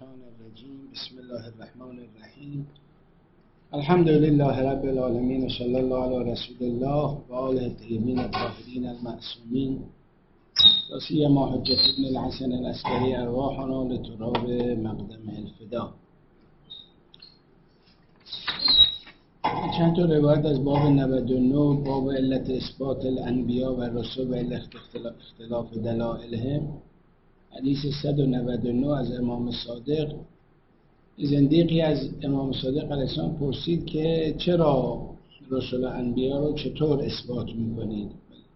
الشیطان الرجیم. بسم الله الرحمن الرحیم. الحمد لله رب العالمین و صلی الله علی رسول الله و آله الطیبین الطاهرین المعصومین و سیما حجة ابن الحسن العسکری ارواحنا لتراب مقدم الفدا. چند تا روایت از باب 99 باب علت اثبات الانبیا و رسول و علت اختلاف دلائلهم، حدیث 199 از امام صادق. زندیقی از امام صادق علیه السلام پرسید که چرا رسول و انبیا رو چطور اثبات میکنید؟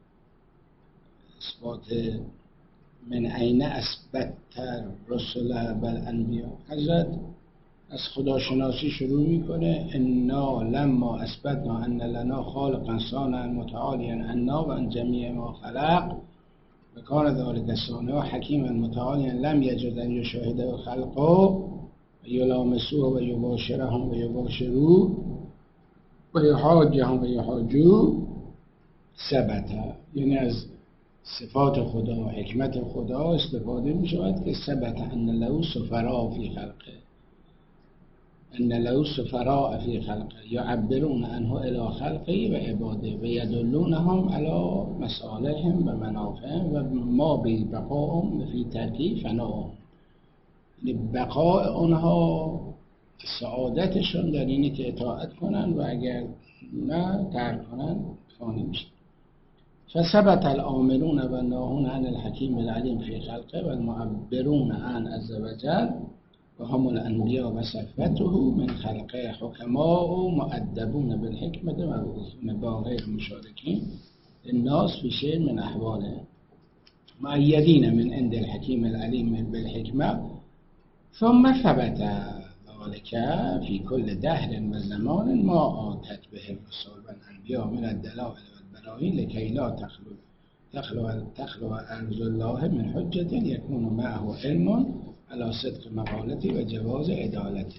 اثبات من عین اثبت رسول و انبیا. حضرت از خداشناسی شروع میکنه. انا لما اثبتنا ان لنا خالقا صانعا متعالیا عنا و عن جمیع ما خلق و کان ذلک صانعا حکیما متعالیا لم یجد ان یشاهده خلقه و یلامسوه و یباشرهم و یباشروه و یحاجهم و یحاجوه ثبت. یعنی از صفات خدا و حکمت خدا استفاده می شود که ثبت ان له سفراء فی خلقه، ان له سفراء فی خلقه یعبرون عنه الی خلقه و عباده و یدلونهم علی مصالحهم و منافعهم و ما بقاهم فی ترک فناهم. بقای اونها سعادتشون در اینه که اطاعت کنن و اگر نه ترک کنن فانی میشن. فثبت الآمرون و الناهون عن الحکیم العلیم فی خلقه و المعبرون عن عز وجل و هم الانبیاء و صفوته من خلقه حکماء و مؤدبون بالحکمت مبعوثون با غیر مشارکین الناس فی شیء من احواله مؤیدین من عند الحکیم العلیم بالحکمه ثم ثبت ذلك فی کل دهر و زمان ما آتت به الرسول و الانبیاء من الدلائل والبراهین لکی لا تخلو ارض الله من حجة یکون معه علم علی صدق مقالتی و جواز عدالته.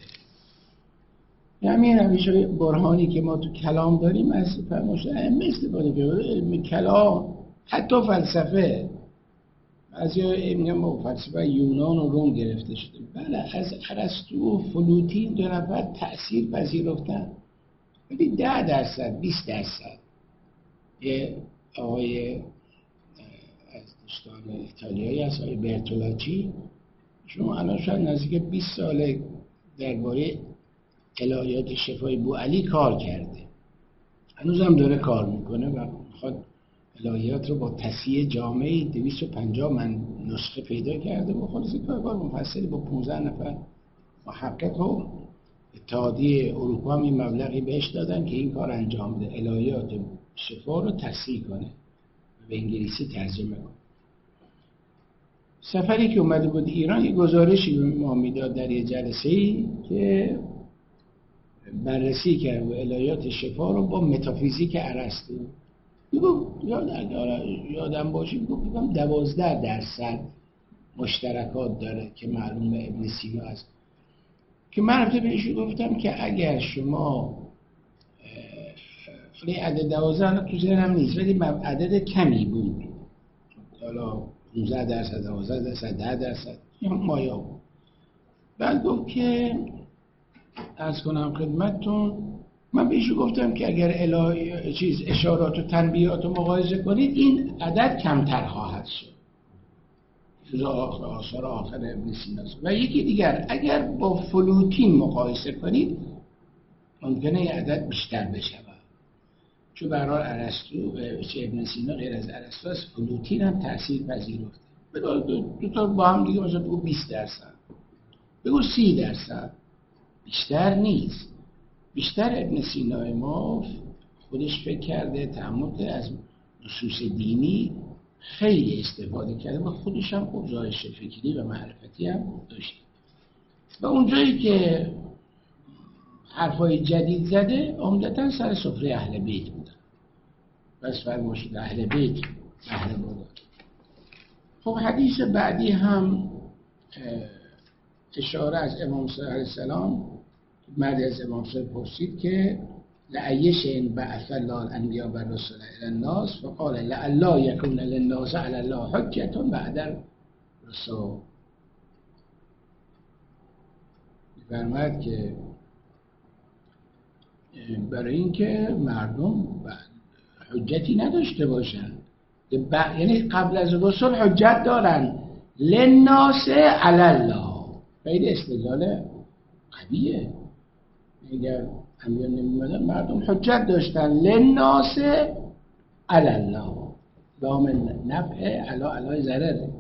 همین همیشه برهانی که ما تو کلام داریم از فرمایشات ائمه استفاده کنیم. علم کلام حتی فلسفه بعضی میگن فلسفه یونان و روم گرفته شده. بله، از ارسطو و فلوتین دو نفر تأثیر پذیرفتن. ولی 10%، 20%. یه آقای از دوستان ایتالیایی هست، آقای برتولاچی، شما الان شاید نزدیک 20 ساله درباره الهیات شفای بوعلی کار کرده. هنوز هم داره کار میکنه و میخواد الهیات رو با تصحیح جامعی 250 من نسخه پیدا کرده و خلاصه کار مفصلی با 15 نفر محقق و اتحادیه اروپا هم این مبلغی بهش دادن که این کار انجام بده، الهیات شفا رو تصحیح کنه و به انگلیسی ترجمه کنه. سفری که اومده بود ایران یه گزارشی ما میداد در یه جلسه‌ای که بررسی کرد و الهیات شفا رو با متافیزیک ارسطو. یادم باشه میگم 12% مشترکات داره که معلومه ابن سینا است. که من رفته بهش گفتم که اگر شما عدد 12 تو ذهنم نیست ولی عدد کمی بود، حالا 15%، 12%، 10% یا مایا بود. بعد گفت که عرض کنم خدمتتون، من بهش گفتم که اگر اشارات و تنبیهات رو مقایسه کنید این عدد کمتر خواهد شد. آثار آخر ابن سینا. و یکی دیگر اگر با فلوتین مقایسه کنید ممکنه این عدد بیشتر بشه، چون به هر حال ارسطو ابن سینا غیر از ارسطو از فلوتین هم تأثیر پذیرفته. دو تا با هم دیگه مثلا بگو 20%، بگو 30%، بیشتر نیست. بیشتر ابن سینا ما خودش فکر کرده، تعمق از نصوص دینی خیلی استفاده کرده و خودش هم خوب جایش فکری و معرفتی هم داشته. و اونجایی که حرفای جدید زده عمدتاً سر سفره اهل بیت بودن. بس فرماشید اهل بیت بهره بردن. خب حدیث بعدی هم اشاره از امام صلی الله علیه السلام. مردی از امام صلی پرسید که لأی شیء بعث الله الانبیاء والرسل الی الناس فقال لئلا یکون للناس علی الله حجة بعد الرسل. فرماید که برای اینکه مردم حجتی نداشته باشن، یعنی قبل از رسول حجت دارن، للناس علی الله. خیلی استدلال قویه. اگر انبیا نمی‌اومدن مردم حجت داشتن، للناس علی الله، لام نفع علی ضرره.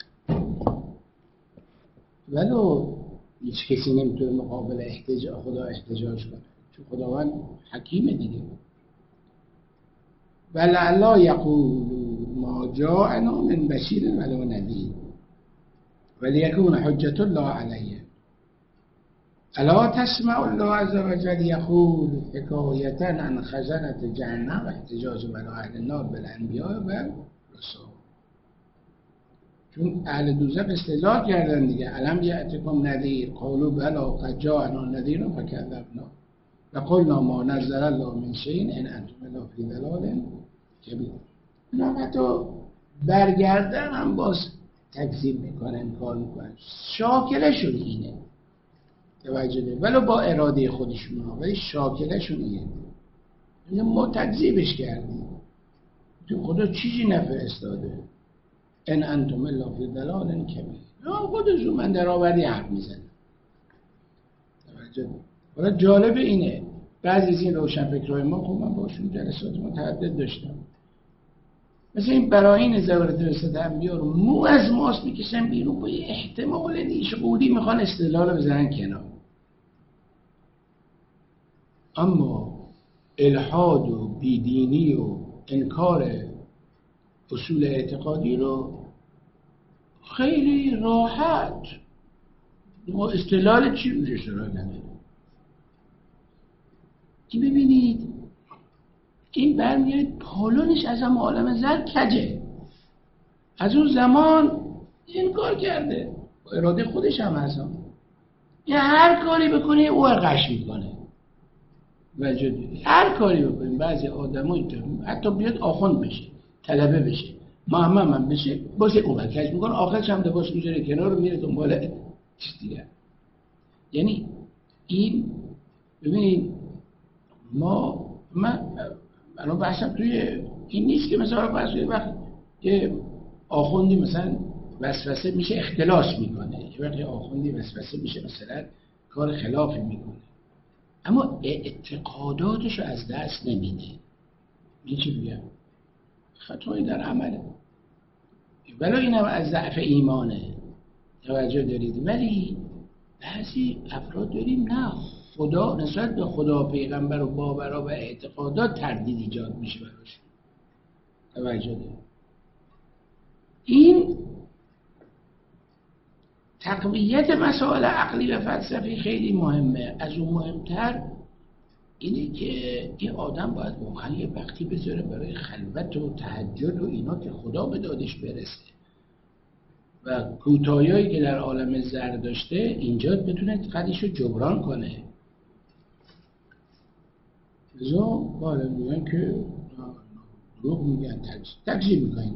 ولو هیچ کسی نمیتونه مقابل خدا احتجاج کنه، چون خداوند حکیمه دیگه. ولعلا یقول ما جاءنا من بشیر ولا نذیر ولیکون حجت الله علیه. الا تسمع الله عز وجل یقول حکایتا عن خزنة جهنم احتجاج بر اهل النار بالانبیاء و رسول. چون اهل دوزخ استدلال کردن دیگه، الم یأتکم نذیر قالوا بلی قد جاءنا نذیر فکذبنا وقلنا ما نزل الله من شیء ان انتم الا فی ضلال کبیر. اینا حتی برگردن هم باز تکذیب میکنن، کار میکنن، شاکلشون اینه، توجه ده، ولو با اراده خودشون ها، ولی شاکلشون اینه. ما تکذیبش کردیم، تو خدا چیزی نفرستاده، ان انتم الا فی ضلال کبیر. خودشون من در آوردی حرف میزنن، توجه ده. حالا جالب اینه بعضی از این روشنفکرهای ما، خب من باشون جلسات متعدد داشتم، مثل این براین زوارت رسالت انبیا رو مو از ماست میکشن بیرون، با یه احتمال نیش قولی میخوان استدلال رو بزنن کنار. اما الحاد و بیدینی و انکار اصول اعتقادی رو خیلی راحت ما استدلال چی روش اشتراک نداره. این ببینید این برمیاد پالونش از هم عالم زر کجه، از اون زمان انکار کرده با اراده خودش هم هستم، یه هر کاری بکنه او قش میکنه وجودی، هر کاری بکنیم. بعضی آدمایی حتی بیاد آخوند بشه، طلبه بشه، محمم بشه، باشه او کش میکنه، آخرش هم لباس میذاره کنار رو میره دنبال چیز دیگه. یعنی این ببینید من بحثم توی این نیست که مثلا وقت یه آخوندی مثلا وسوسه میشه اختلاس میکنه، یه وقتی آخوندی وسوسه میشه مثلا کار خلافی میکنه، اما اعتقاداتش رو از دست نمیده. این چی بگم؟ خطایی در عمله، ولی این هم از ضعف ایمانه، توجه دارید. ولی بعضی افراد داریم نه، خدا نسبت به خدا، پیغمبر و باورها و اعتقادات تردید ایجاد میشه براش، توجه دارید. این تقویت مسائل عقلی و فلسفی خیلی مهمه. از اون مهمتر اینه که این آدم باید واقعا یه وقتی بذاره برای خلوت و تهجد و اینا که خدا به دادش برسه و کوتاهیایی که در عالم زر داشته اینجا بتونه قدش رو جبران کنه. لذا باید میگن که دروغ میگن، تکذیب میکنن.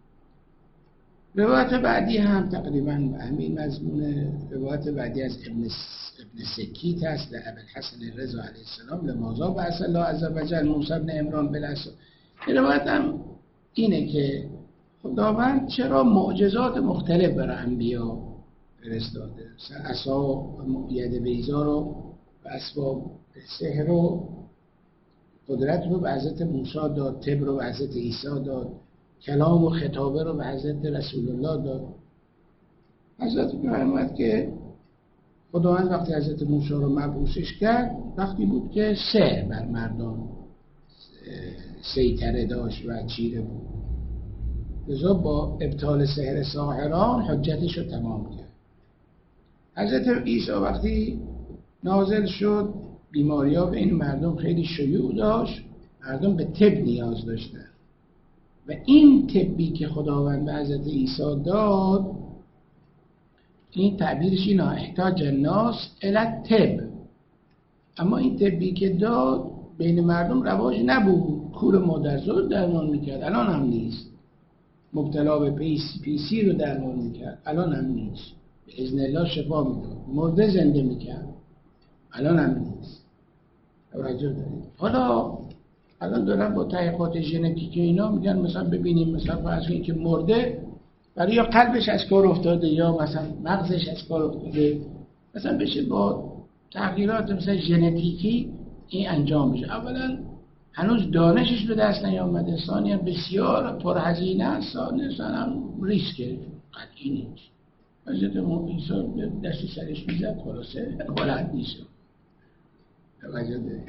روایت بعدی هم تقریبا همین مضمونه. روایت بعدی از ابن سکیت هست در ابوالحسن رضا علیه السلام لماذا بعث الله عز وجل موسی بن عمران بالعصا. روایت هم اینه که خداوند چرا معجزات مختلف برای انبیا فرستاده، عصا ید بیضا رو و اسباب سحر و قدرت رو به حضرت موسی داد، طب رو به حضرت عیسی داد، کلام و خطابه رو به حضرت رسول الله داد. حضرت فرمود که خداوند وقتی حضرت موسی رو مبعوثش کرد وقتی بود که سحر بر مردم سیطره داشت و چیره بود، لذا با ابطال سحر ساحران حجتش رو تمام کرد. حضرت عیسی وقتی نازل شد بیماری‌ها به این مردم خیلی شیوع داشت، مردم به طب نیاز داشتن و این طبی که خداوند به حضرت عیسی داد، این تعبیرش اینا احتاج الناس الی الطب، اما این طبی که داد بین مردم رواج نبود. کور مادرزاد درمان میکرد، الان هم نیست. مبتلا به پیسی رو درمان میکرد، الان هم نیست. به اذن الله شفا میداد، مرده زنده میکرد. الان هم نیست. توجه دارید؟ حالا الان دارن با تحقیقات ژنتیکی اینا میگن مثلا ببینیم مثلا فرض کنید که مرده برای یا قلبش از کار افتاده یا مثلا مغزش از کار افتاده، مثلا بشه با تغییرات مثلا ژنتیکی این انجام میشه. اولا هنوز دانشش به دست نیامده، ثانیا بسیار پرهزینه است، ثالثاً هم ریسک قطعی نیست. حضرت عیسی دستی سرش میزد خلاصه بلند نیست. توجه دارید؟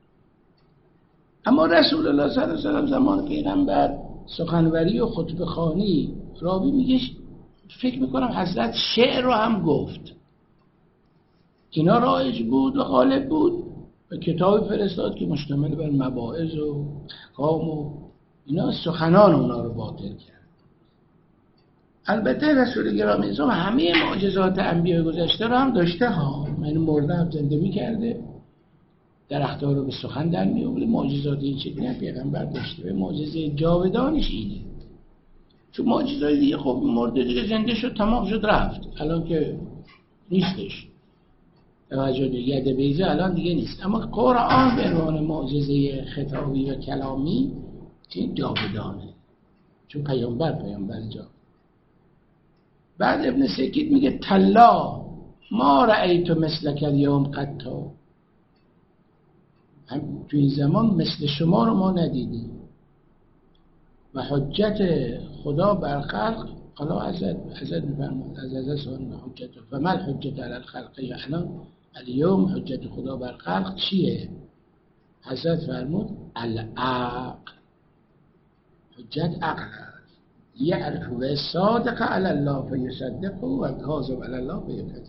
اما رسول الله صلی الله علیه و زمان پیغمبر سخنوری و خطبه خوانی، راوی میگه فکر میکنم حضرت شعر رو هم گفت. اینا رایج بود و غالب بود و کتاب فرستاد که مشتمل بر مواعظ و احکام و اینا، سخنان اونا رو باطل کرد. البته رسول گرامی اسلام همه معجزات انبیاء گذشته رو هم داشته ها، یعنی مرده هم زنده میکرده، درخت‌ها رو به سخن در می‌آورد. معجزات این شکلی هم پیغمبر داشته. و معجزه جاودانش اینه، چون معجزات دیگه خب مرده دیگه زنده شد تمام شد رفت، الان که نیستش. توجه دارید؟ ید بیضه الان دیگه نیست. اما قرآن به عنوان معجزه خطابی و کلامی این جاودانه، چون پیامبر جا. بعد ابن سکیت میگه تلا ما رأیت مثلک الیوم قطا، تو این زمان مثل شما رو ما ندیدیم. و حجت خدا بر خلق، حالا حضرت میفرماد از سوال حجت فما الحجت علی الخلق، الان الیوم حجت خدا بر خلق چیه؟ حضرت فرمود العقل، حجت عقل است. یعرف و صادق علی الله فیصدقه و کاذب علی الله فیکذب.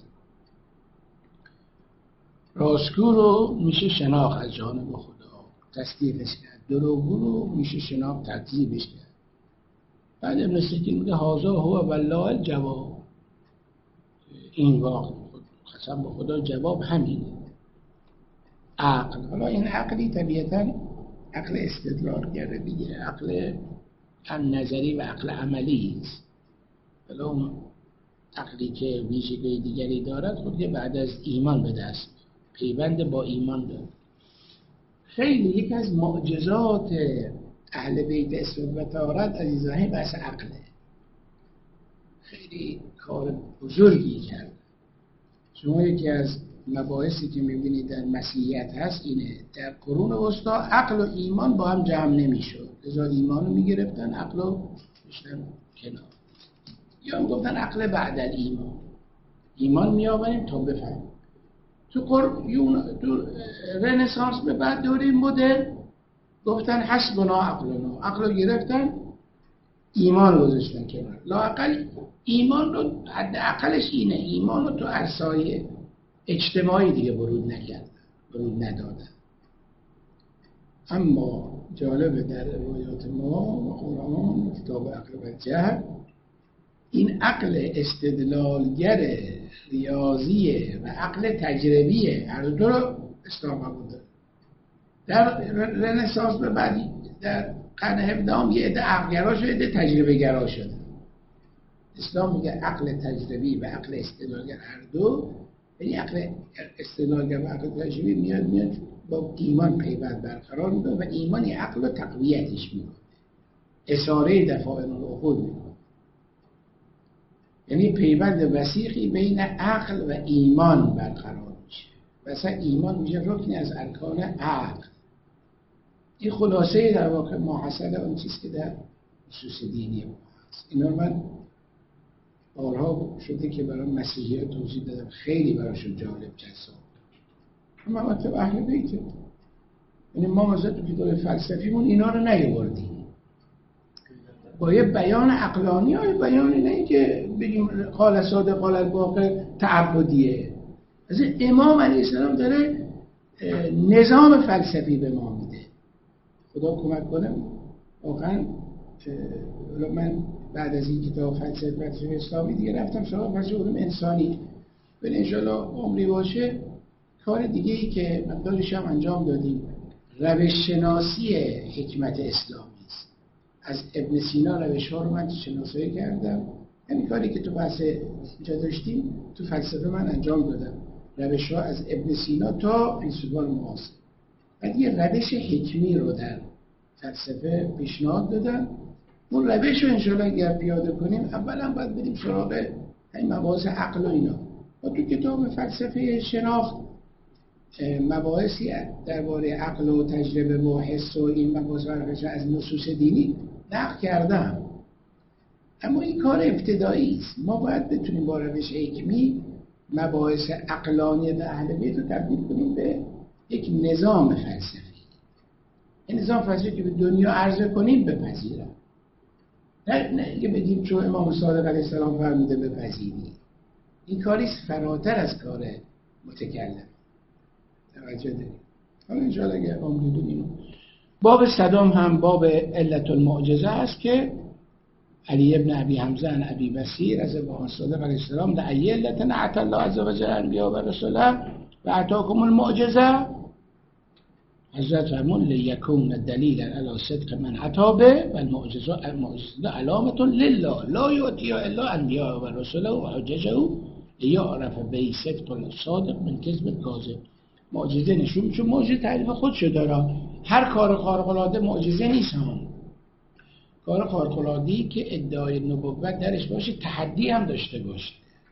راستگو رو میشه شناخت از جانب خدا، تصدیقش کرد. دروغگو رو میشه شناخت، تکذیبش کرد. بعد ابن سکین میگه هذا هو والله الجواب، این واقع قسم به خدا جواب همینه. عقل، حالا این عقلی طبیعتا عقل استدلال کرده دیگه، عقل هم نظری و عقل عملی است. حالا اون عقلی که ویژگی دیگری دارد خود که بعد از ایمان به دست پیوند با ایمان داره. خیلی یکی از معجزات اهل بیت اسم و طهارت عزیزانه بحث عقله. خیلی کار بزرگی کرد. شما یکی از مباحثی که میبینید در مسیحیت هست اینه، در قرون وسطی عقل و ایمان با هم جمع نمیشد، لذا ایمان رو میگرفتن، عقل رو بشتن کنار، یا هم گفتن عقل بعد الایمان، ایمان میآوریم تا بفهمیم. تو رنسانس به بعد دوره مدرن گفتن حسبنا عقلنا، عقل رو گرفتن ایمان رو گذاشتن کنار. لااقل ایمان رو حد عقلش اینه، ایمان رو تو عرصه‌های اجتماعی دیگه ورود ندادن. اما جالبه در روایات ما و قرآن کتاب عقل و جهل این عقل استدلالگر ریاضیه و عقل تجربیه، هر دو رو اسلام قبول داره. در رنسانس به بعدی در قرن 17 یه عده عقل‌گرا شده، یه عده تجربه‌گرا شده. اسلام میگه عقل تجربی و عقل استدلالگر هر دو، یعنی عقل استدلالگر و عقل تجربی میاد با ایمان پیوند برقرار میکنه و ایمان عقل رو تقویتش میکنه، اثاره دفاعن العقول میکنه. یعنی پیوند وثیقی بین عقل و ایمان برقرار میشه. مثلا ایمان میشه رکنی از ارکان عقل. این خلاصه در واقع ماحصل اون چیز که در نصوص دینی ما هست. اینا من بارها شده که برای مسیحی ها توضیح دادم، خیلی براشون جالب جذاب. اما مطلب اهل بیته، یعنی ما مثلا تو کتاب فلسفیمون اینا رو نیاوردیم، با یه بیان عقلانی ها، بیان نه که بگیم قال صادق قال الباقر تعبدیه. از امام علیه السلام داره نظام فلسفی به ما میده. خدا کمک کنه واقعا. من بعد از این کتاب فلسفه اسلامی دیگه رفتم سراغ فلسفه علوم انسانی، ولی انشالله عمری باشه کار دیگه ای که مقدارش هم انجام دادیم، روش شناسی حکمت اسلامی است. از ابن سینا روش ها رو من شناسایی کردم، همین کاری که تو بحث اینجا داشتیم تو فلسفه من انجام دادم، روش ها از ابن سینا تا فیلسوفان معاصر. بعد یه روش حکمی رو در فلسفه پیشنهاد دادم. اون روش رو انشاءالله اگر پیاده کنیم، اولا باید بریم سراغ این مباحث عقل و اینا. ما تو کتاب فلسفه شناخت مباحثی درباره عقل و تجربه و حس و این مباحث از نصوص دینی نقل کردم، اما این کار ابتدایی است. ما باید بتونیم با روش حکمی مباحث عقلانیت اهل بیت رو تبدیل کنیم به یک نظام فلسفی. این نظام فلسفی که به دنیا عرضه کنیم بپذیرم، نه که بگیم چون امام صادق علیه السلام فرموده بپذیریم. این کاری فراتر از کار متکلم. توجه داریم. حالا انشاءالله اگر عمری بودیم باب صدام هم باب علت المعجزه است که علی ابن ابی حمزه عن ابی بصیر از امام صادق علیه السلام در ای علت نعت الله عز وجل انبیاء و رسوله و اتاکم المعجزه. حضرت فرمون لیکون دلیلا علی صدق من اتى به و المعجزه علامه لله لا یؤتیها الا انبیاء و رسوله و حججه لیعرف به صدق الصادق من کذب الکاذب. معجزه نشون، چون معجزه تعریف خودشو داره. هر کار خارق العاده معجزه نیست. کار خارق العاده‌ای که ادعای نبوت درش باشه، تحدی هم داشته باشه،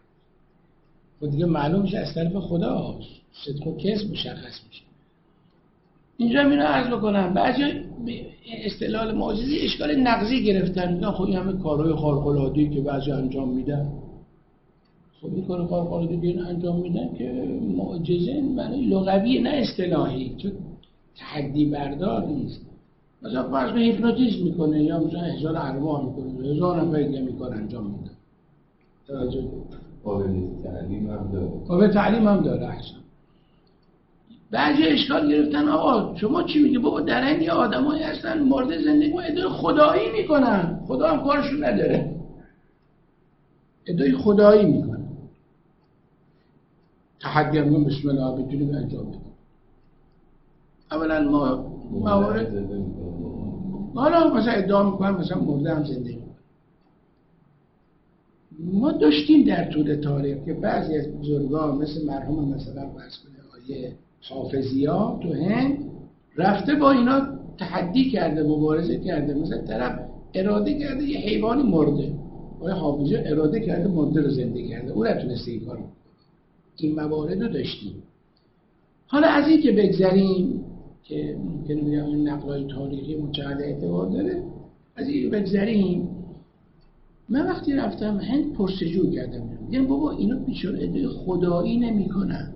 خود دیگه معلوم میشه از طرف خداست، صدق و کذب مشخص میشه. اینجا میرم عرض بکنم بعضی اصطلاح معجزه اشکال نقضی گرفتن، میگن خب این همه کارهای خارق العاده‌ای که بعضی انجام میدن، خب این کار خارق العاده که انجام میدن که معجزه معنی لغوی نه اصطلاحی، چون تحدی بردار نیست. مثلا فرض به هیپنوتیزم میکنه یا مثلا احضار ارواح میکنه، 1000 نفر دیگه میکار انجام میدن. توجه قابل تعلیم هم داره. قابل تعلیم هم داره. احسن. بعضی اشکال گرفتن آقا شما چی میگی؟ بابا در این یه آدمایی هستن مورد زندگی و ادعای خدایی میکنن، خدا هم کارشون نداره، ادعای خدایی میکنن. تحدی هم بسم الله بتونیم انجام بدیم. اولا ما موارد حالا مثلا ادعا میکنم مثلا مرده هم زنده میکنم. ما داشتیم در طول تاریخ که بعضی از بزرگان مثل مرحوم مثلا فرض کنید آیه حافظی‌ها تو هند رفته با اینا تحدی کرده، مبارزه کرده. مثلا طرف اراده کرده یه حیوانی مرده، آیه حافظی اراده کرده مرده رو زنده کرده، او نتونسته این کارو. این موارد رو داشتیم. حالا از این که بگذریم که ممکنه بگم این نقلای تاریخی متعدد اعتبار داره، از این بگذریم. من وقتی رفتم هند پرسجو کردم، میگم بابا اینا بیچاره ادعای خدایی نمی کنن،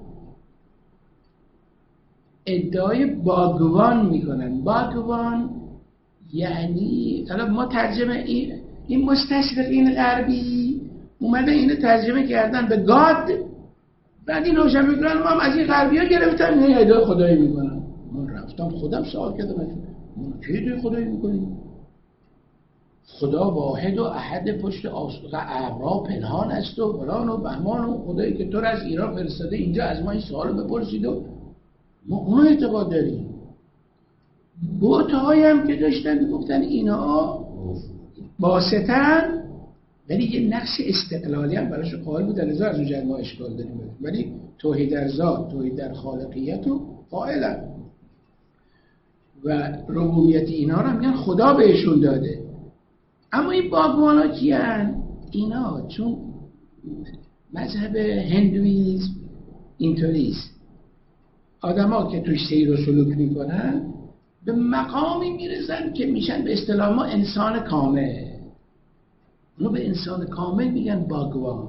ادعای باگوان میکنن. باگوان یعنی حالا ما ترجمه این مستشرقین غربی اومده اینو ترجمه کردن به گاد، بعد این روشن میکنن ما هم از این غربی ها گرفتن این ادعای خدایی میکنن. من رفتم خودم سوال کردم ما چه ادعای خدایی میکنیم؟ خدا واحد و احد پشت ابرها پنهان است و فلان و بهمان و خدایی که تو رو از ایران فرستاده اینجا از ما این سوالو بپرسید و ما اونو اعتقاد داریم. بوتهایی هم که داشتن میگفتن اینا باستن، ولی یه نقش استقلالی هم براش قائل بودن، از اون جهت ما اشکال داریم، ولی توحید در ذات، توحید در خالقیت رو قائلن و ربوبیت اینا رو میگن خدا بهشون داده. اما این باگوانا کیان؟ اینا چون مذهب هندویسم اینطوریست، آدم ها که توش سیر و سلوک میکنن به مقامی میرسن که میشن به اصطلاح ما انسان کامل. اونو به انسان کامل میگن باگوان.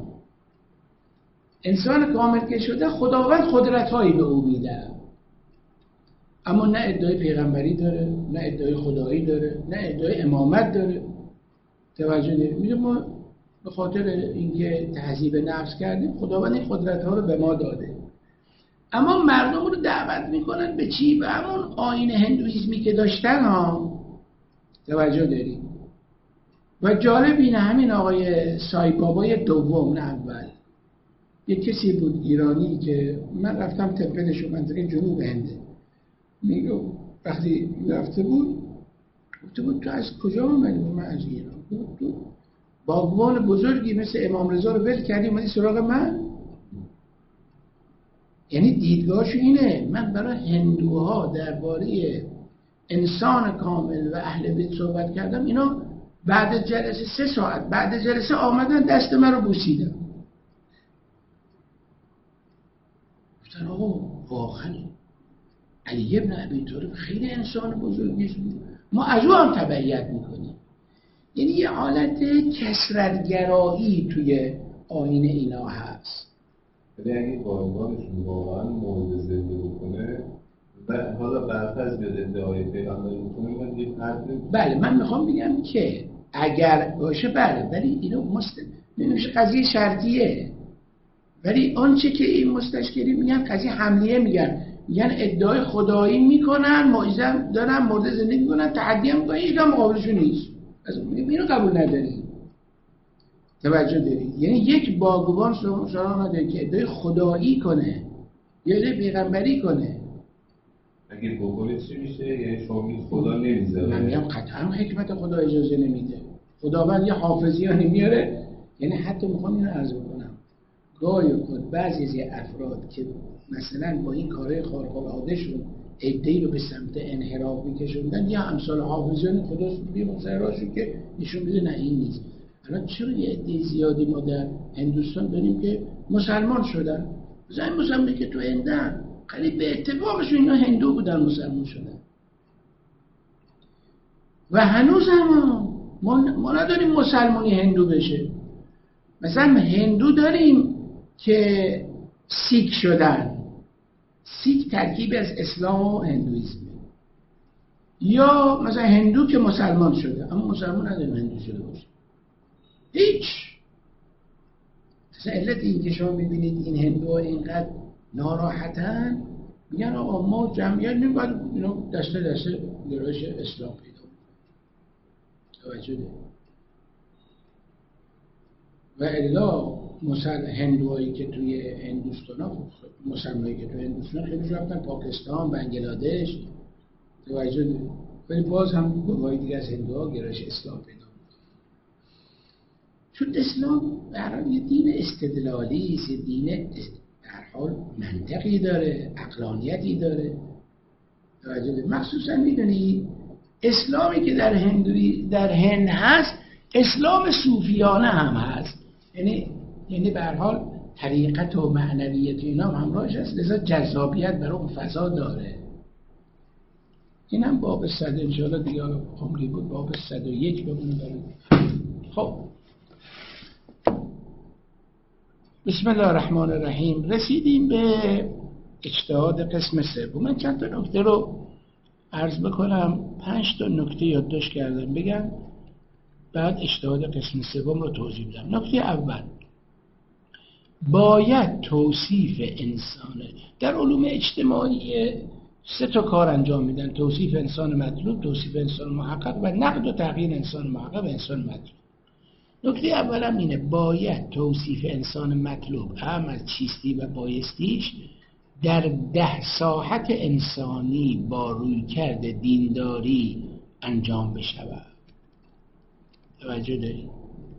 انسان کامل که شده خداوند قدرت‌هایی به او میده، اما نه ادعای پیغمبری داره، نه ادعای خدایی داره، نه ادعای امامت داره. توجه نمی‌کنید؟ ما به خاطر اینکه تهذیب نفس کردیم خداوند این قدرت‌ها رو به ما داده، اما مردم رو دعوت میکنن به چی؟ به همون آیین هندویزمی که داشتن ها. توجه داریم. و جالب اینه همین آقای سای بابای دوم نه اول، یک کسی بود ایرانی که من رفتم تمپلش و منطقه جنوب هنده، میگو وقتی رفته بود گفته بود تو از کجا آمدی؟ من از ایران. تو باغبان بزرگی مثل امام رضا رو ول کردی اومدی سراغ من؟ یعنی دیدگاهش اینه. من برای هندوها درباره انسان کامل و اهل بیت صحبت کردم، اینا بعد جلسه 3 ساعت بعد جلسه آمدن دست من رو بوسیدن، گفتن آقا واقعا علی بن ابی طالب خیلی انسان بزرگی بود، ما از او هم تبعیت میکنیم. یعنی یه حالت کثرت‌گرایی توی آیین اینا هست. ولی اگه باغبانشون واقعا مورد زنده بکنه و حالا برفض بیاد ادعای پیغمبر بکنه، من یک حرفی بله من میخوام بگم که اگر باشه بله، ولی اینو نمیشه قضیه شرطیه. ولی آنچه که این مستشکلی میگن قضیه حملیه، میگن ادعای خدایی میکنن، معجزه دارن، مورد زندگی میکنن، تحدی هم میکنن، هیچ کم مقابلشون نیست. اینو قبول نداری. توجه دارید؟ یعنی یک باغبان شما نداره که ادعای خدایی کنه یا ادعای پیغمبری کنه. اگه بکنه چی میشه؟ یعنی شما میگید خدا نمیذاره؟ من میگم قطعا حکمت خدا اجازه نمیده. خداوند یه حافظیانی میاره. یعنی حتی میخوام اینو عرض بکنم، گاهی اوقات بعضی از افراد که مثلا با این کارهای خارق العاده شون ایده‌ای رو به سمت انحراف میکشوندن، یا امثال حافظیان خدا بی‌مسراشون که نشون میده نه این نیست. الان چرا یه عده زیادی ما در هندوستان داریم که مسلمان شدن؟ مثلا مسلمانی که تو هندن خیلی به اتفاقشون اینا هندو بودن مسلمان شدن و هنوز هم ما نداریم مسلمانی هندو بشه. مثلا هندو داریم که سیک شدن، سیک ترکیب از اسلام و هندویسم، یا مثلا هندو که مسلمان شده، اما مسلمان نداریم هندو شده باشه. هیچ. مثلا علت این که شما میبینید این هندوها اینقدر ناراحتن، میگن آقا ما جمعیت میباید اینا دسته دسته گرایش اسلام پیدا توجه ده. و الا هندوهایی که توی هندوستان ها، مسلمانی که توی هندوستان خیلی رفتن پاکستان، بنگلادش، توجه ده. ولی باز هم گروهایی دیگه از هندوها گرایش اسلام پیدا. چون اسلام در حال یه دین استدلالی است، یه دین در حال منطقی داره، عقلانیتی داره. مخصوصا میدونی اسلامی که در هند هست اسلام صوفیانه هم هست، یعنی به هر حال طریقت و معنویت اینا هم همراهش هست، لذا جذابیت برای اون فضا داره. این هم باب 100 انشاءالله دیگه عمری بود، باب 101 بمونه برای. خب بسم الله الرحمن الرحیم. رسیدیم به اجتهاد قسم سوم. من چند تا نکته رو عرض بکنم، 5 تا نکته یادداشت کردم بگم، بعد اجتهاد قسم سوم رو توضیح بدم. نکته اول، باید توصیف انسان در علوم اجتماعی 3 تا کار انجام میدن: توصیف انسان مطلوب، توصیف انسان محقق و نقد و تغییر انسان محقق و انسان مطلوب. نکته اولم اینه، باید توصیف انسان مطلوب هم از چیستی و بایستیش در 10 ساحت انسانی با رویکرد دینداری انجام بشود. توجه دارید؟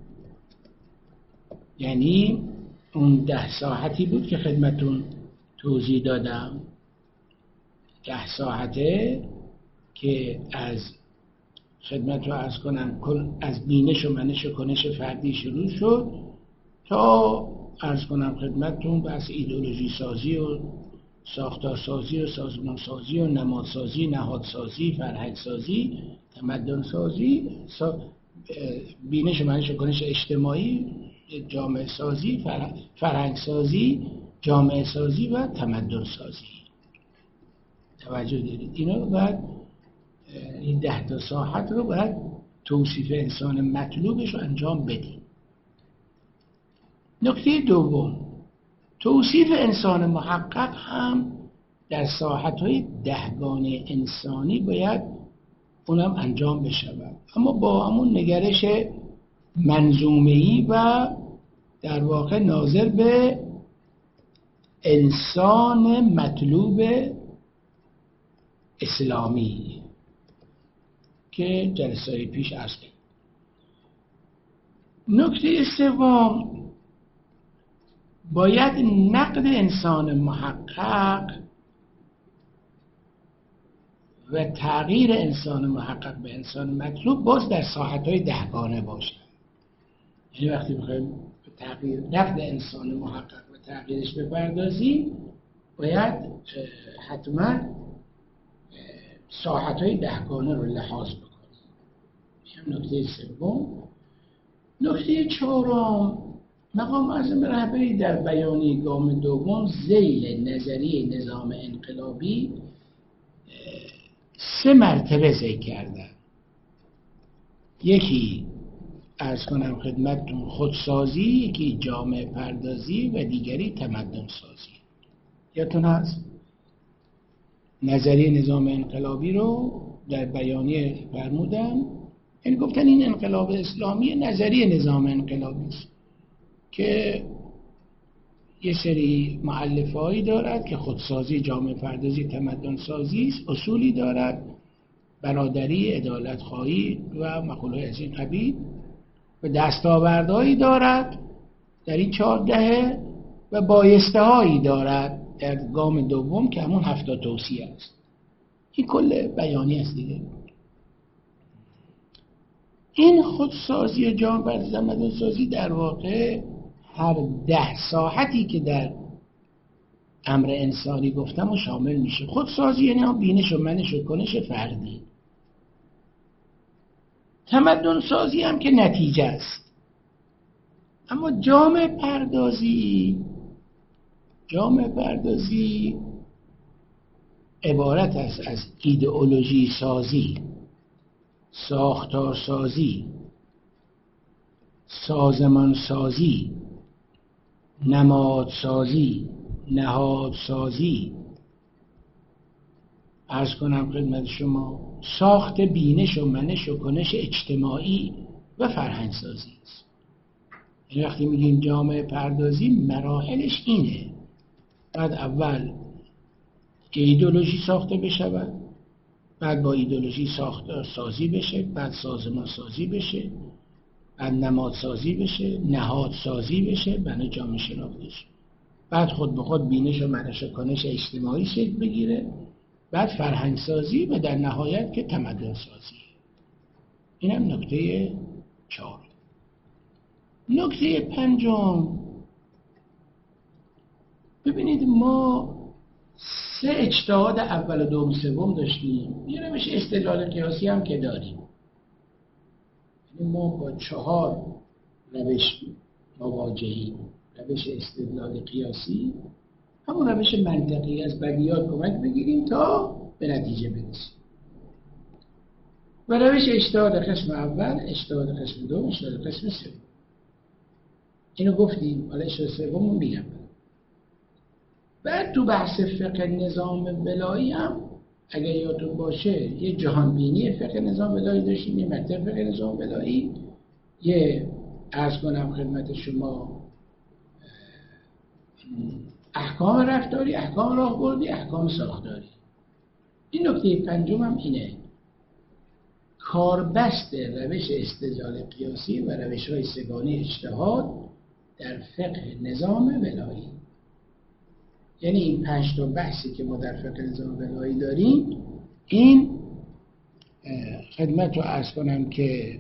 یعنی اون 10 ساحتی بود که خدمتون توضیح دادم، 10 ساحته که از خدمت رو عرض کنم از بینش و منش و کنش فردی شروع شد تا عرض کنم خدمتتون بحث ایدئولوژی سازی و ساختار سازی و سازمان سازی و نماد سازی، نهاد سازی، فرهنگ سازی، تمدن سازی، بینش و منش و کنش اجتماعی، جامعه سازی، فرهنگ سازی، جامعه سازی و تمدن سازی. توجه دارید؟ اینا رو بعد این 10 تا ساحت رو باید توصیف انسان مطلوبش رو انجام بدیم. نکته دوم، توصیف انسان محقق هم در ساحت‌های 10گانه انسانی باید اونم انجام بشود، اما با همون نگرش منظومه‌ای و در واقع ناظر به انسان مطلوب اسلامی که جلسه پیش عرض کردم. نکته سوم، باید نقد انسان محقق و تغییر انسان محقق به انسان مطلوب باز در ساحت‌های دهگانه باشد. یعنی وقتی بخوایم تغییر نقد انسان محقق و تغییرش بپردازیم، باید حتما ساحت‌های دهگانه رو لحاظ بکنیم. این نکته سوم. نکته چهارم، مقام معظم رهبری در بیانیه گام دوم ذیل نظریه نظام انقلابی 3 مرتبه ذکر کردن. یکی عرض کنم خدمتتون خودسازی، یکی جامعه پردازی و دیگری تمدن سازی. یادتون هست؟ نظریه نظام انقلابی رو در بیانیه فرمودن، یعنی گفتن این انقلاب اسلامی نظریه نظام انقلابی است که یه سری مؤلفه‌هایی دارد که خودسازی، جامعه پردازی، تمدن سازی است، اصولی دارد، برادری، عدالت خواهی و مقوله‌های از این قبیل، و دستاوردهایی دارد در این 4 دهه و بایسته‌هایی دارد در گام دوم که همون 7 توصیه است. این کل بیانیه است دیگه. این خودسازی جامعه پردازی، تمدن سازی در واقع هر 10 ساحتی که در امر انسانی گفتم و شامل میشه. خودسازی یعنی هم بینش و منش و کنش فردی. تمدن سازی هم که نتیجه است. اما جامعه پردازی عبارت است از ایدئولوژی سازی، ساختار سازی، سازمان سازی، نماد سازی، نهاد سازی، عرض کنم خدمت شما ساخت بینش و منش و کنش اجتماعی و فرهنگ سازی است. یعنی وقتی میگیم جامعه پردازی مراحلش اینه. بعد اول ایدئولوژی ساخته بشود، بعد با ایدئولوژی ساختار سازی بشه، بعد سازمان سازی بشه، بعد نماد سازی بشه، نهاد سازی بشه، بنا جامعه شناخته شه، بعد خود به خود بینش و منش و کنش اجتماعی شکل بگیره، بعد فرهنگ سازی و در نهایت که تمدن سازی. این هم نکته 4. نکته 5، ببینید ما 3 اجتهاد اول و دوم سوم داشتیم، یه روش استدلال قیاسی هم که داریم. یعنی ما با 4 روش مواجهیم. روش استدلال قیاسی، همون روش منطقی، از بدیهیات کمک بگیریم تا به نتیجه برسیم. و روش اجتهاد قسم اول، اجتهاد قسم دوم، اجتهاد قسم سوم. اینو گفتیم، حالا اجتهاد سوم میگم. بعد تو بحث فقه نظام ولایی هم اگر یادتون باشه یه جهانبینی فقه نظام ولایی داشتیم، یه مطلب فقه نظام ولایی، یه عرض کنم خدمت شما احکام رفتاری، احکام راهبردی، احکام ساختاری. این نکته 5 هم اینه، کاربست روش استدلال قیاسی و روش‌های سگانه اجتهاد در فقه نظام ولایی. یعنی این 5 تا بحثی که ما در فقه نظام ولایی داریم، این خدمت رو عرض کنم که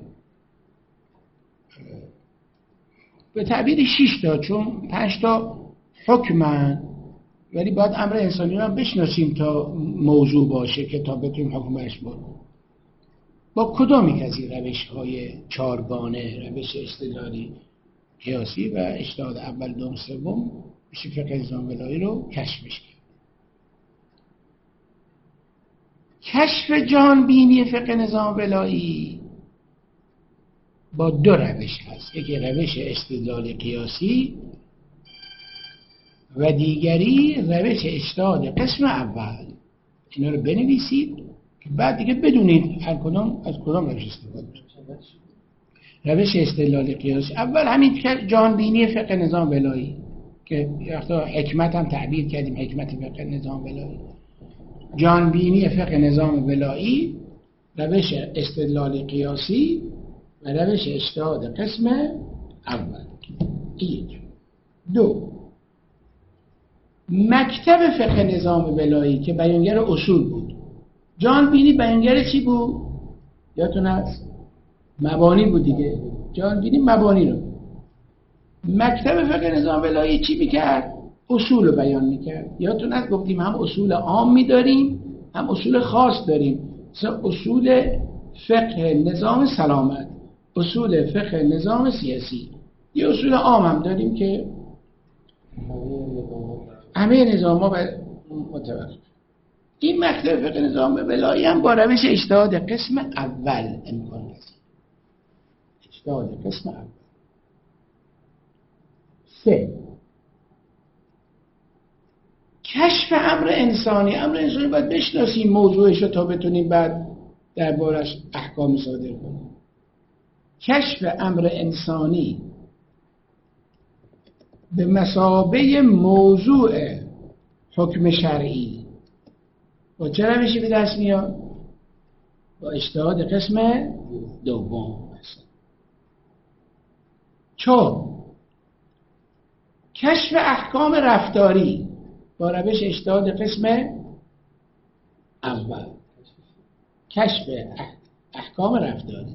به تعبیر 6 تا، چون 5 تا حکمن، ولی باید امر انسانی رو هم بشناسیم تا موضوع باشه که تا بتونیم حکمش بکنیم. با کدام یک از این روش‌های 4 گانه، روش استدلالی قیاسی و اجتهاد اول دوم سوم، میشه فقه نظام ولایی رو کشفش کرد. کشف جهانبینی فقه نظام ولایی با 2 روش هست، یکی روش استدلال قیاسی و دیگری روش اجتهاد قسم اول. اینا رو بنویسید که بعد دیگه بدونید هر کدام از کدام روش استفاده کنید. روش استدلال قیاسی اول همین جهانبینی فقه نظام ولایی که وقتا حکمت هم تعبیر کردیم، حکمت فقه نظام ولایی. جهانبینی فقه نظام ولایی، روش استدلال قیاسی و روش اجتهاد قسم اول. یک. دو، مکتب فقه نظام ولایی که بیانگر اصول بود. جان بینی بیانگر چی بود؟ یادتون هست؟ مبانی بود دیگه. جان بینی مبانی رو. مکتب فقه نظام ولایی چی میکرد؟ اصول رو بیان میکرد. یادتون هست گفتیم هم اصول عام میداریم هم اصول خاص داریم. مثلا اصول فقه نظام سلامت، اصول فقه نظام سیاسی. یه اصول عام هم داریم که همه نظام ها متوقف. این مکتب فقه نظام ولایی هم با روش اجتهاد قسم اول امکان هست. اجتهاد قسم اول. 3. کشف امر انسانی. امر انسانی باید بشناسیم موضوعش رو تا بتونیم بعد دربارش احکام صادر کنیم. کشف امر انسانی به مثابه موضوع حکم شرعی با چه روشی به دست میاد؟ با اجتهاد قسم دوم. 4. کشف احکام رفتاری با روش اجتهاد قسم اول. کشف احکام رفتاری،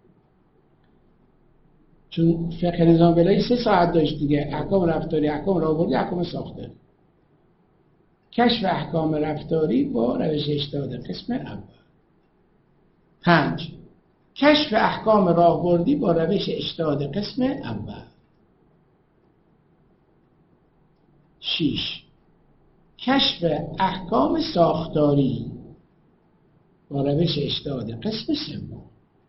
چون فقه نظام ولایی 3 ساعت داشت دیگه. احکام رفتاری، احکام راهبردی، احکام ساختاری. کشف احکام رفتاری با روش اجتهاد قسم اول. 5. کشف احکام راهبردی با روش اجتهاد قسم اول. 6. کشف احکام ساختاری با روش اجتهاد قسم سوم.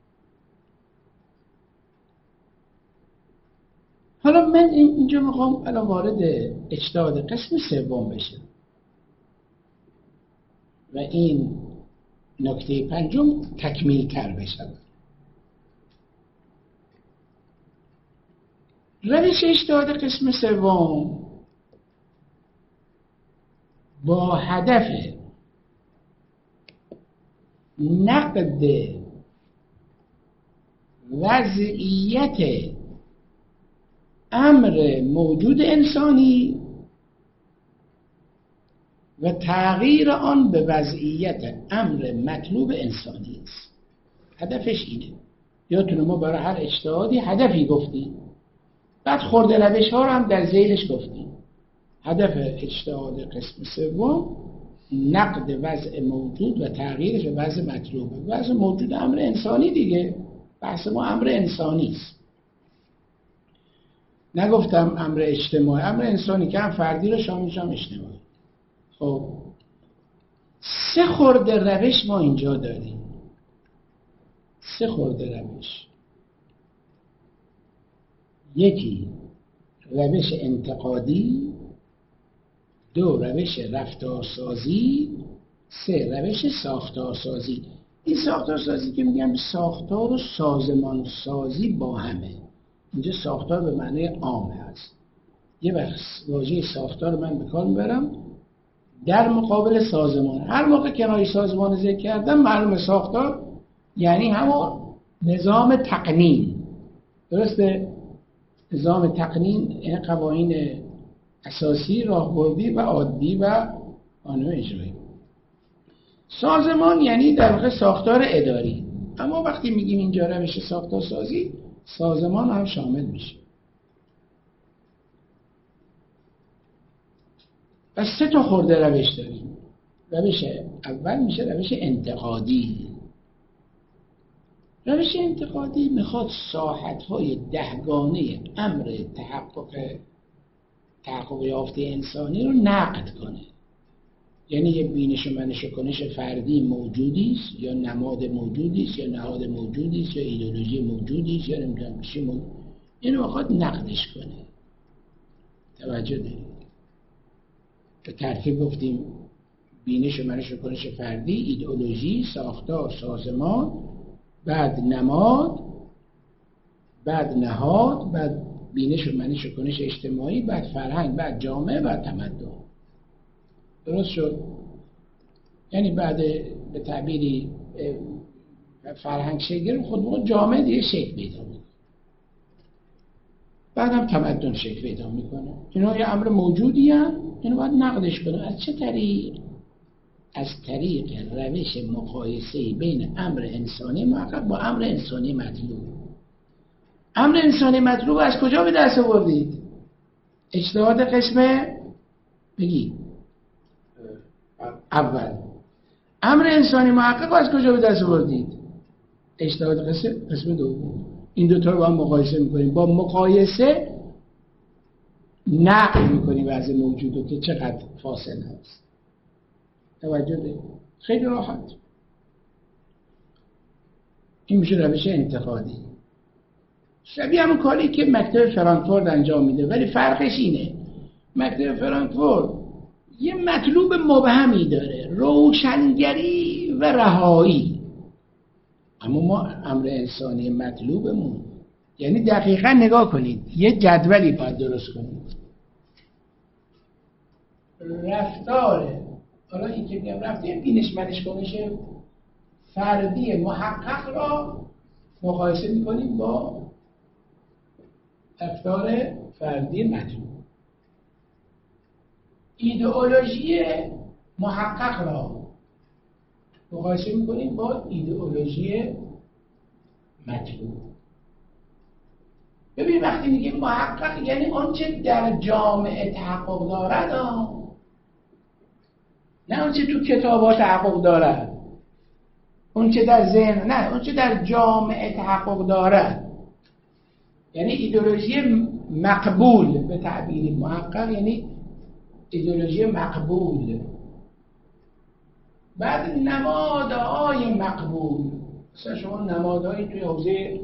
حالا من اینجا میخوام الان وارد اجتهاد قسم سوم بشم و این نکته پنجم تکمیل تر بشم. روش اجتهاد قسم سوم با هدف نقد وضعیت امر موجود انسانی و تغییر آن به وضعیت امر مطلوب انسانی است. هدفش اینه. یادتونه ما برای هر اجتهادی هدفی گفتیم، بعد خورده روش ها رو هم در ذیلش گفتیم. هدف اجتهاد قسم سوم نقد وضع موجود و تغییرش به وضع مطلوب. وضع موجود امر انسانی دیگه. بحث ما امر انسانی است. نگفتم امر اجتماعی. امر انسانی که هم فردی رو شاملش هم اجتماعی. خب 3 خورده روش ما اینجا داریم. 3 خورده روش. یکی روش انتقادی، 2 روش رفتارسازی، 3 روش ساختارسازی. این ساختارسازی که میگم ساختار و سازمانسازی با همه. اینجا ساختار به معنی عام هست. یه وقت واژه ساختار من به کار میبرم در مقابل سازمان. هر موقع کنایه سازمان ذکر کردم معلوم ساختار یعنی همون نظام تقنین. درسته؟ نظام تقنین این قوانین اساسی، راهبردی و عادی و قانون اجرایی. سازمان یعنی در واقع ساختار اداری. اما وقتی میگیم اینجا روش ساختار سازی، سازمان هم شامل میشه. پس 3 تا خورده روش داریم. روش اول میشه روش انتقادی. روش انتقادی میخواد ساحت‌های 10 گانه امر تحقق یافته انسانی رو نقد کنه. یعنی یه بینش و منش و کنش فردی موجودی است یا نماد موجودی است یا نهاد موجودی است یا ایدئولوژی موجودی است یا نمیدونم چی موجود. اینو میخواد نقدش کنه. توجه دارید؟ به ترتیب گفتیم بینش و منش و کنش فردی، ایدئولوژی، ساختار، سازمان، بعد نماد، بعد نهاد، بعد بینش و منش و کنش اجتماعی، بعد فرهنگ، بعد جامعه، بعد تمدن. درست شد؟ یعنی بعد به تعبیری فرهنگ شکل گرفت، خود موقع جامعه دیگه شکل پیدا می‌کنه. بعدم تمدن شکل پیدا میکنه. اینا یه امر موجودی هم، اینو باید نقدش کنه. از چه طریق؟ از طریق روش مقایسه‌ای بین امر انسانی محقق با امر انسانی مطلوب. امر انسانی مطلوب از کجا به دست آوردید؟ اجتهاد قسم بگی اول. امر انسانی محقق از کجا به دست آوردید؟ اجتهاد قسم دوم. این دوتا رو با هم مقایسه میکنیم. با مقایسه نقد میکنیم وضع موجود که چقدر فاصله هست. توجه دارید؟ خیلی راحت. این میشه روش انتقادی. شبیه همون کاری که مکتب فرانکفورت انجام میده، ولی فرقش اینه مکتب فرانکفورت یه مطلوب مبهمی داره، روشنگری و رهایی. اما ما امر انسانی مطلوبمون، یعنی دقیقا نگاه کنید، یه جدولی باید درست کنید. رفتار، حالا این که میگم رفتار بینش منش کنشه فردی محقق را مقایسه میکنیم با رفتار فردی مطلوب. ایدئولوژی محقق را مقایسه میکنیم با ایدئولوژی مطلوب. ببین وقتی میگیم محقق یعنی آنچه در جامعه تحقق دارد، نه آنچه تو کتابات تحقق دارد، اونچه در ذهن، نه اونچه در جامعه تحقق دارد. یعنی ایدئولوژی مقبول به تعبیر محقق، یعنی ایدئولوژی مقبول. بعد نمادهای مقبول، مثلا شما نمادهایی توی حوزه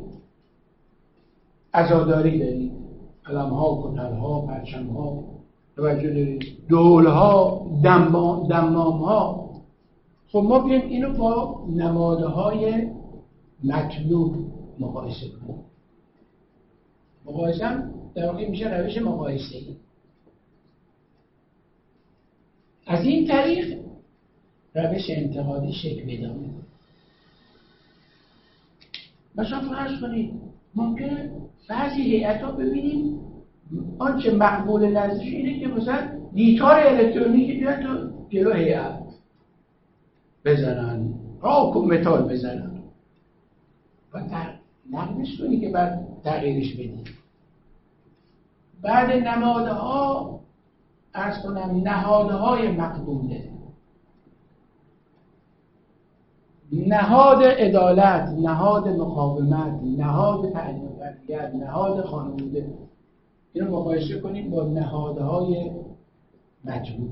عزاداری دارید، علم‌ها، کتل‌ها، پرچم‌ها، توجه دارید، دول‌ها، دمام‌ها. خب ما بیایم اینو با نمادهای مطلوب مقایسه کنیم. مقایسه هم در واقع میشه روش مقایسه‌ای. از این طریق روش انتقادی شکل پیدا می‌کنه. مثلا فرض کنید ممکنه بعضی هیئت‌ها ببینیم آنچه مقبول نزدش اینه که مثلا گیتار الکترونیکی بیان تو جلو هیئت بزنن، راک و متال بزنن، و نقدش کنی که بعد تغییرش بدی. بعد نمادها عرض کنم نهادهای مقبوله، نهاد عدالت، نهاد مقاومت، نهاد تعلیم‌تربیت، نهاد خانواده، اینو مقایسه کنیم با نهادهای مطلوب.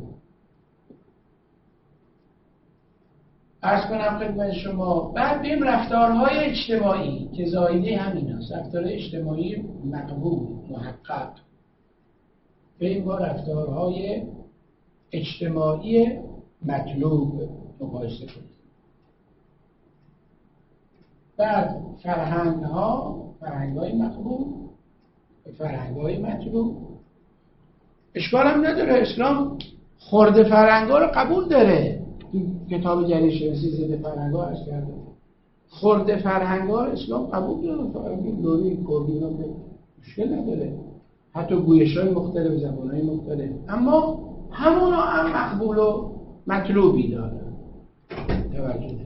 عرض کنم خدمت شما بعد بیم رفتارهای اجتماعی که زایده همین هست، رفتار اجتماعی مقبول محقق، بیم با رفتارهای اجتماعی مطلوب مقایسه کنیم. بعد فرهنگ‌های مقبول، فرهنگ‌های مطلوب. اشکال هم نداره، اسلام خرد فرهنگ‌ها رو قبول داره. کتاب جلیل شناسی ضد فرهنگ‌ها عرض کرده، خرد فرهنگ‌ها اسلام قبول داره. فرهنگ لوری، کردی رو مشکل نداره، حتی گویش‌های مختلف، زبان‌های مختلف، اما همونا هم مقبول و مطلوبی داره. توجه ده.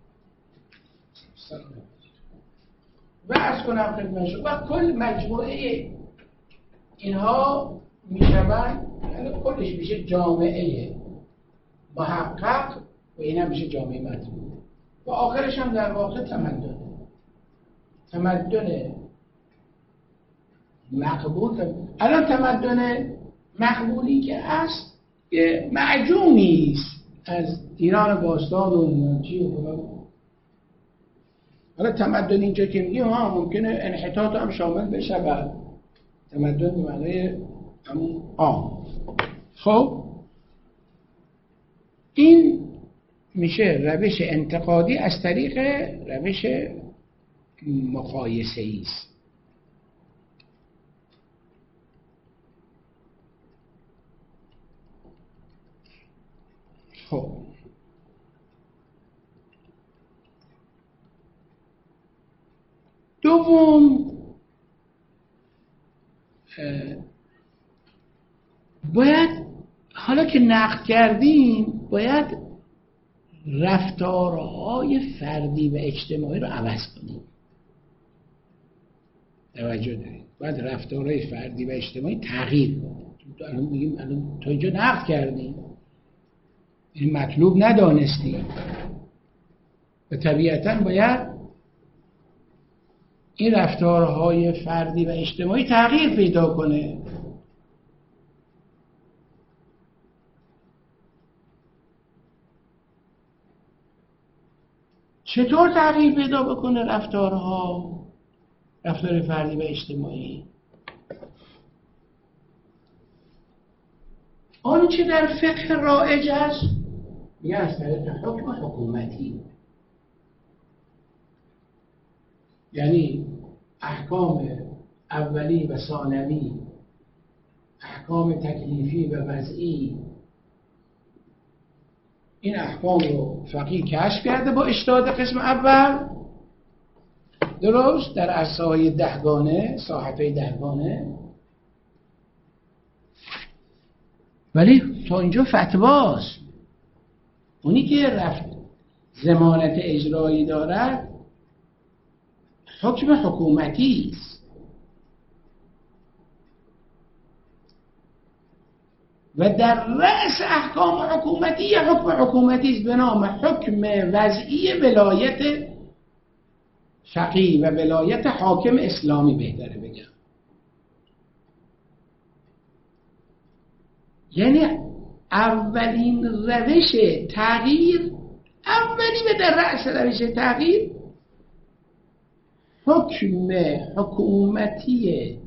و عرض کنم خدمت شما و کل مجموعه اینها میشوند، یعنی کلش میشه جامعه محقق و این هم میشه جامعه مطلوب و آخرش هم در واقع تمدن مقبول. الان تمدن مقبولی که هست معجونی است از ایران باستان و یونانچی و فلان. حالا تمدن اینجا که میگیم ممکنه انحطاط هم شامل بشه و تمدن به معنای همون عام. خب این میشه روش انتقادی از طریق روش مقایسه‌ای است. خب دوم باید حالا که نقد کردیم باید رفتارهای فردی و اجتماعی رو عوض کنیم. توجه دارید؟ باید رفتارهای فردی و اجتماعی تغییر کنیم. الان میگیم الان تا اینجا نقد کردیم، این مطلوب ندانستیم و طبیعتاً باید این رفتارهای فردی و اجتماعی تغییر پیدا کنه. چطور تغییر پیدا بکنه رفتار فردی و اجتماعی؟ آنچه در فقه رایج است میگن از طریق حکم حکومتی، یعنی احکام اولی و ثانوی، احکام تکلیفی و وضعی. این احکام رو فقیه کشف کرده با اجتهاد قسم اول، درست در عرصه‌های دهگانه، ساحت‌های دهگانه، ولی تا اینجا فتواست. اونی که رفت ضمانت اجرایی دارد حکم حکومتی است و در رأس احکام حکومتی یه حکم حکومتی است به نام حکم وضعی ولایت فقیه و ولایت حاکم اسلامی، بهتره بگم. یعنی اولین روش تغییر، اولی و در رأس روش تغییر حکم حکومتی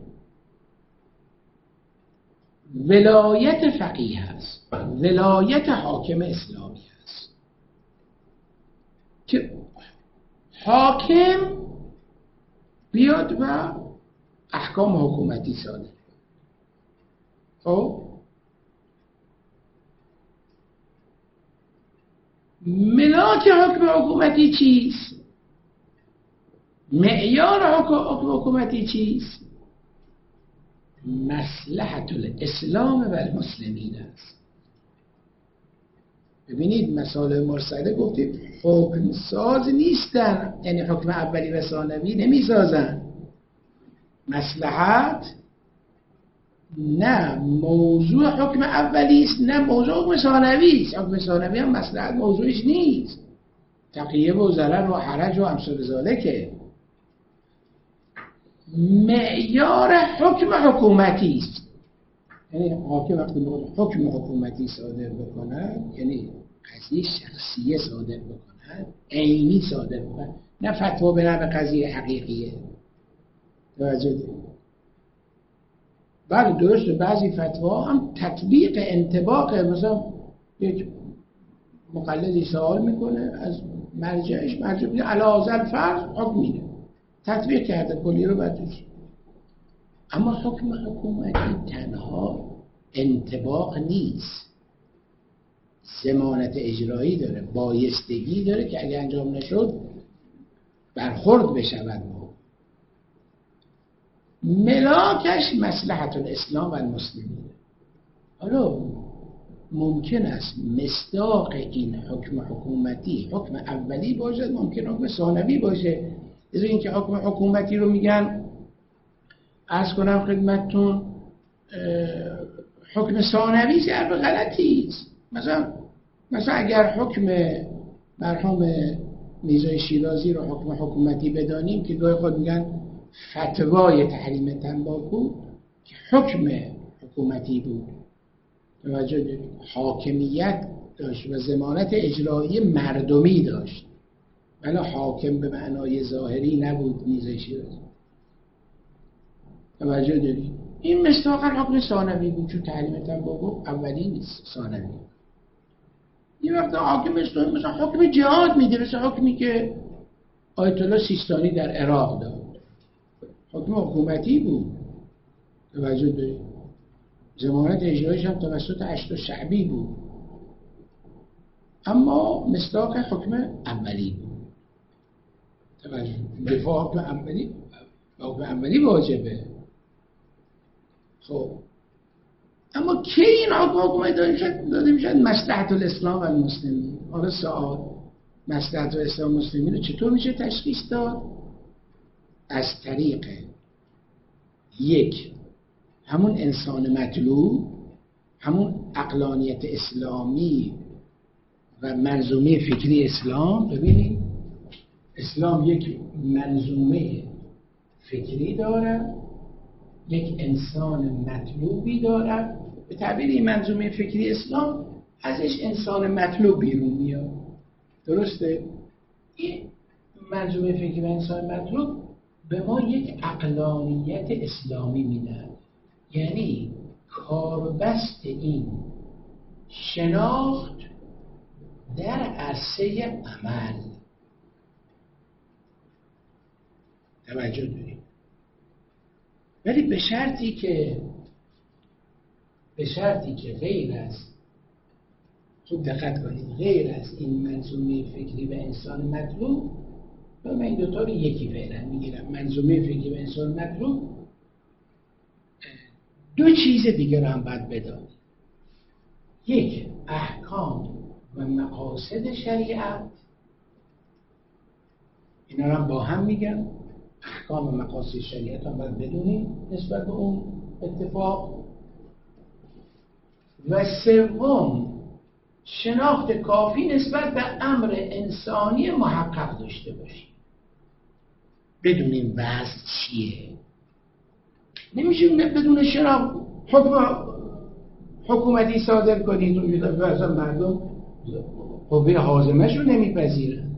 ولایت فقیه هست، ولایت حاکم اسلامی هست که حاکم بیاد و احکام حکومتی صادر کنه. خب ملاک حکم حکومتی چیست؟ معیار حکم حکومتی چیست؟ مصلحت الاسلام و المسلمین است. ببینید مسائل مرسله گفتیم حکم ساز نیستن، یعنی حکم اولی و ثانوی نمی سازن. مصلحت نه موضوع حکم اولی است نه موضوع حکم ثانوی است. حکم ثانوی هم مصلحت موضوعش نیست، تقیه و ضرر و حرج و امثال ذالکه. معیار حکم حکومتی است، یعنی حاکم وقتی حکم حکومتی صادر بکند، یعنی قضیه شخصیه صادر بکند، عینی صادر بکند، نه فتوا به نام قضیه حقیقیه. توجه دارید؟ بله درسته بعضی فتوا هم تطبیق انطباقه. مثلا یک مقلدی سوال میکنه از مرجعش، مرجع میگه علاوه فرض حکم میده، تطبیق کرده کلی رو بعدش. اما حکم حکومتی تنها انطباق نیست، ضمانت اجرایی داره، بایستگی داره که اگه انجام نشد برخورد بشود. ملاکش مصلحت الاسلام و المسلمین. حالا ممکن است مصداق این حکم حکومتی حکم اولی باشد، ممکن حکم ثانوی باشه. از اینکه حکم حکومتی رو میگن عرض کنم خدمتتون حکم ثانوی ضرب غلطی است. مثلا اگر حکم مرحوم میرزای شیرازی رو حکم حکومتی بدانیم که گاهی خود میگن فتوای تحریم تنباکو که حکم حکومتی بود، توجه دارید، حاکمیت داشت و ضمانت اجرایی مردمی داشت، ولی حاکم به معنای ظاهری نبود میرزای شیرازی. توجه دارید؟ این مصداقاً حکم ثانوی بود، چون تحریم تنباکو اولی نیست، ثانوی. یه وقت حاکم اسلامی مثلا حکم جهاد میده، مثلا حکمی که آیت الله سیستانی در عراق داد، حکم حکومتی بود. توجه دارید؟ ضمانت اجرایش هم توسط اشتا شعبی بود، اما مصداق حکم اولی بود. توجه دفاع حکم اولی واجبه. خب اما کی این حکومت داده میشد؟ مصلحت الاسلام و المسلمین. حالا سوال، مصلحت الاسلام و المسلمین رو چطور میشه تشخیص داد؟ از طریق یک، همون انسان مطلوب، همون عقلانیت اسلامی و منظومه فکری اسلام. ببینید اسلام یک منظومه فکری دارد، یک انسان مطلوبی دارد. به تعبیر این منظومه فکری اسلام ازش انسان مطلوب بیرون میاد. درسته؟ این منظومه فکری و انسان مطلوب به ما یک عقلانیت اسلامی میدن، یعنی کاربست این شناخت در عرصه عمل. توجه داریم، ولی به شرطی که غیر از، خوب دقت کنید، غیر از این منظومه فکری و انسان مطلوب، من این دوتا رو یکی فعلا میگیرم، منظومه فکری و انسان مطلوب، دو چیز دیگه رو هم باید بدانید. یک، احکام و مقاصد شریعت، اینا رو هم با هم میگم. احکام و مقاصد شریعت هم باید بدونید نسبت به اون اتفاق. و سوم، شناخت کافی نسبت به امر انسانی محقق داشته باشیم، بدونیم وضع چیه. نمیشه بدون شناخت حکومتی صادر کنید و اصلا مردم قوه حازمش رو نمیپذیرن.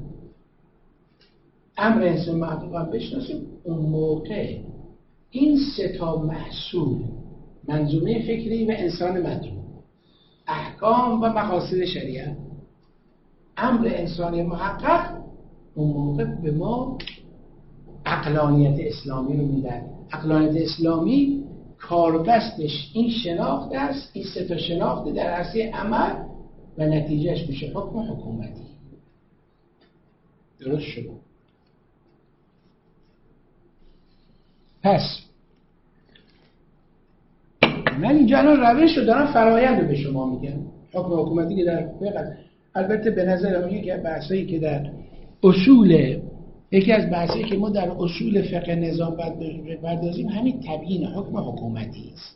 امر انسان محقق هم بشناسیم، اون موقع این سه تا محصول، منظومه فکری و انسان مطلوب، احکام و مقاصد شریعت، امر انسانی محقق، اون موقع به ما عقلانیت اسلامی رو میدن. عقلانیت اسلامی کاربستش این شناخت است، این سه تا شناخت در عرصه عمل و نتیجهش میشه حکم حکومتی. درست شد؟ پس من اینجا الان روش رو دارم، فرایند رو به شما میگم. حکم حکومتی که در فقه، البته به نظر من یکی از بحثایی که در اصول، یکی از بحثایی که ما در اصول فقه نظام باید بپردازیم همین تبیین حکم حکومتی است.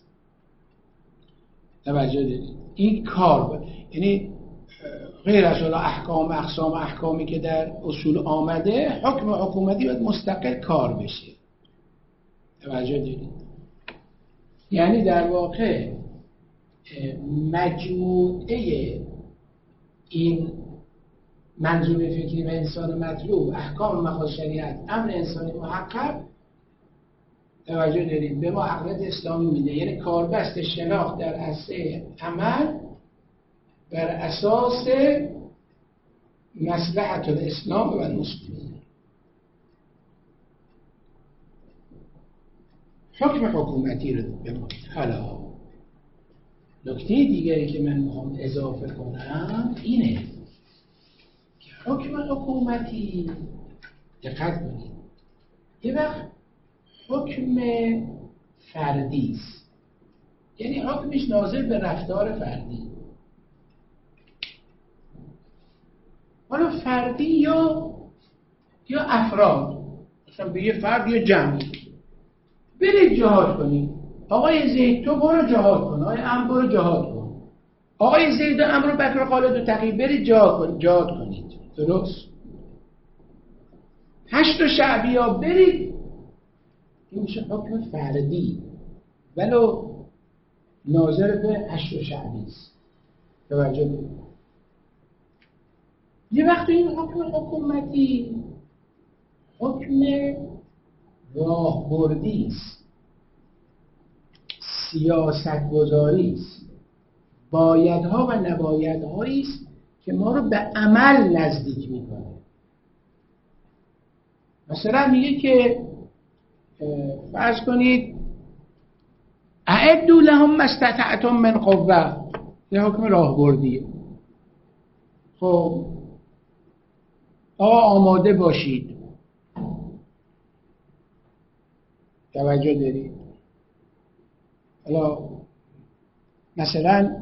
توجه دارید؟ این کار یعنی غیر از احکام، اقسام احکامی که در اصول آمده، حکم حکومتی باید مستقل کار بشه. توجه دارید؟ یعنی در واقع مجموعه این منظومه فکری و انسان مطلوب، احکام و مقاصد شریعت، امر انسانی محقق، توجه دارید، به ما عقلانیت اسلامی میده. یعنی کاربست شناخت در عرصه عمل بر اساس مصلحت الاسلام و المسلمین. حکم حکومتی رو بمانید. حالا نکته دیگری که من میخوام اضافه کنم اینه که حکم حکومتی، دقت کنید، یه وقت حکم فردی است، یعنی حکمش ناظر به رفتار فردی. حالا فردی یا افراد، مثلا به یه فرد یا جمعی، برید جهاد کنید. آقای زید تو برو جهاد کن، آقای عمرو برو جهاد کن، آقای زید و عمرو بکر خالد و تقی برید جهاد کنید. درست؟ 8 شعبی ها برید. این میشه حکم فردی ولو ناظر به 8 شعبی است. توجه کنید. یه وقت این حکم حکومتی حکم راهبردی است، سیاست گذاری است، بایدها و نبایدهایی است که ما رو به عمل نزدیک میکنه. مثلا میگه که فرض کنید اعدوا لهم ما استطعتم من قوه، یه حکم راهبردیه. خب آقا آماده باشید. توجه دارید؟ حالا مثلا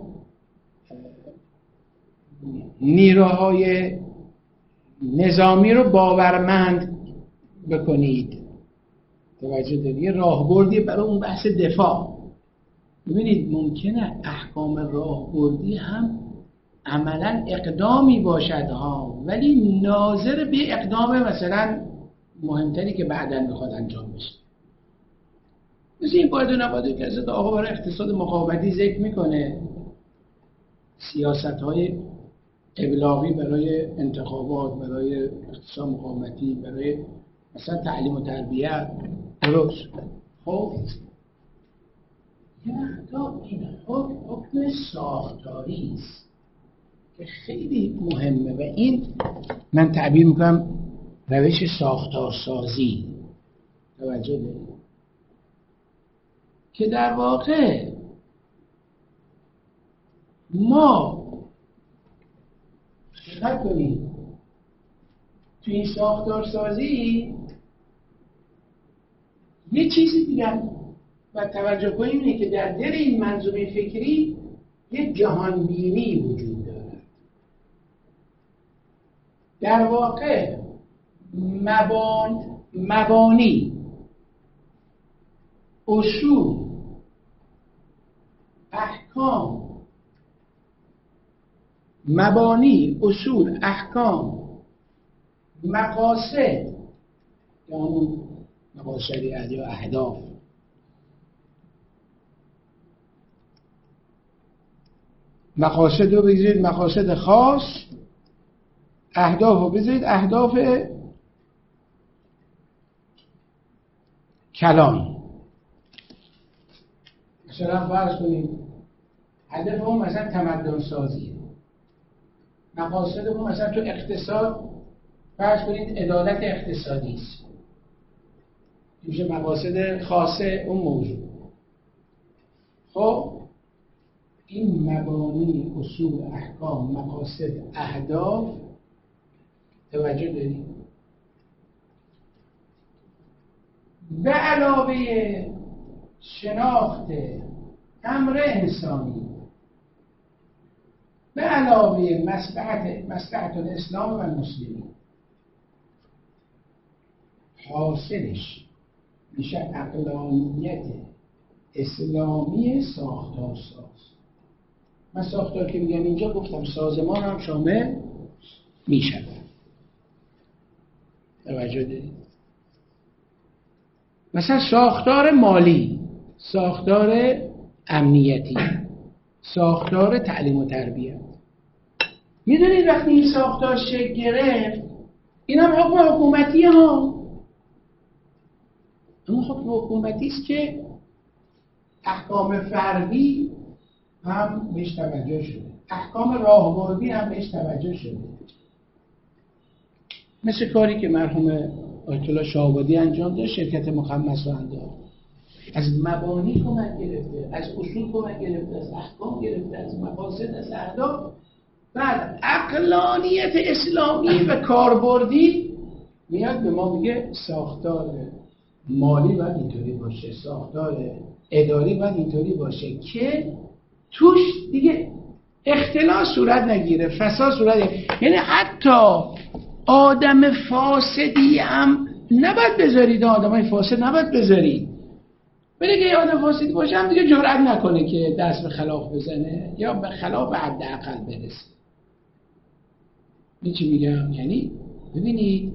نیروهای نظامی رو باورمند بکنید، توجه دارید، یه راهبردی برای اون بحث دفاع. ببینید ممکنه احکام راهبردی هم عملا اقدامی باشد ها، ولی ناظر به اقدام مثلا مهمتری که بعداً میخواد انجام بشه. مثل این باید و نباید که از آقا برای اقتصاد مقاومتی ذکر میکنه، سیاست‌های ابلاغی برای انتخابات، برای اقتصاد مقاومتی، برای مثلا تعلیم و تربیت، درست. خب یه وقتا این حکم ساختاری است که خیلی مهمه و این من تعبیر میکنم روش ساختارسازی. توجه دارید که در واقع ما دقت کنید تو این ساختارسازی یه چیزی دیگر و توجه کنیم اینه که در دل این منظومه فکری یه جهانبینی وجود دارد. در واقع مبانی، اصول، احکام، مقاصد، یعنی مقاصد شریعت یا اهداف، مقاصد رو بگذارید مقاصد خاص، اهداف رو بذارید اهداف کلان. مثلا فرض کنید هدف اون مثلا تمدن سازیه، مقاصد اون مثلا تو اقتصاد فرض کنید عدالت اقتصادی است، میشه مقاصد خاصه اون موضوع. خب این مبانی، اصول، احکام، مقاصد، اهداف، توجه دارید، به علاوه شناخت امر انسانی، به علاوه مصلحت الاسلام و المسلمین، حاصلش میشه عقلانیت اسلامی ساختارساز. من ساختار که میگم اینجا گفتم سازمان هم شامل میشه. توجه دارید؟ مثلا ساختار مالی، ساختار امنیتی، ساختار تعلیم و تربیت. میدونید وقتی این ساختار شکل گرفت، این هم حکم حکومتی ها، اما حکم حکومتی است که احکام فردی هم بهش توجه شده، احکام راهبردی هم بهش توجه شده. مثل کاری که مرحوم آیت الله شاه‌آبادی انجام داد، شرکت مخمس رو انداخت، از مبانی کمک گرفته، از اصول کمک گرفته، از احکام گرفته، از مقاصد، از اهداف. بعد عقلانیت اسلامی و کاربردی میاد به ما میگه ساختار مالی باید اینطوری باشه، ساختار اداری باید اینطوری باشه که توش دیگه اختلاس صورت نگیره، فساد صورت نگیره. یعنی حتی آدم فاسدی هم نباید بذارید، آدمای فاسد نباید بذارید. ولی اگه آدم فاسدی باشه هم دیگه جرئت نکنه که دست به خلاف بزنه یا به خلاف حداقل برسه. این چی میگم؟ یعنی ببینید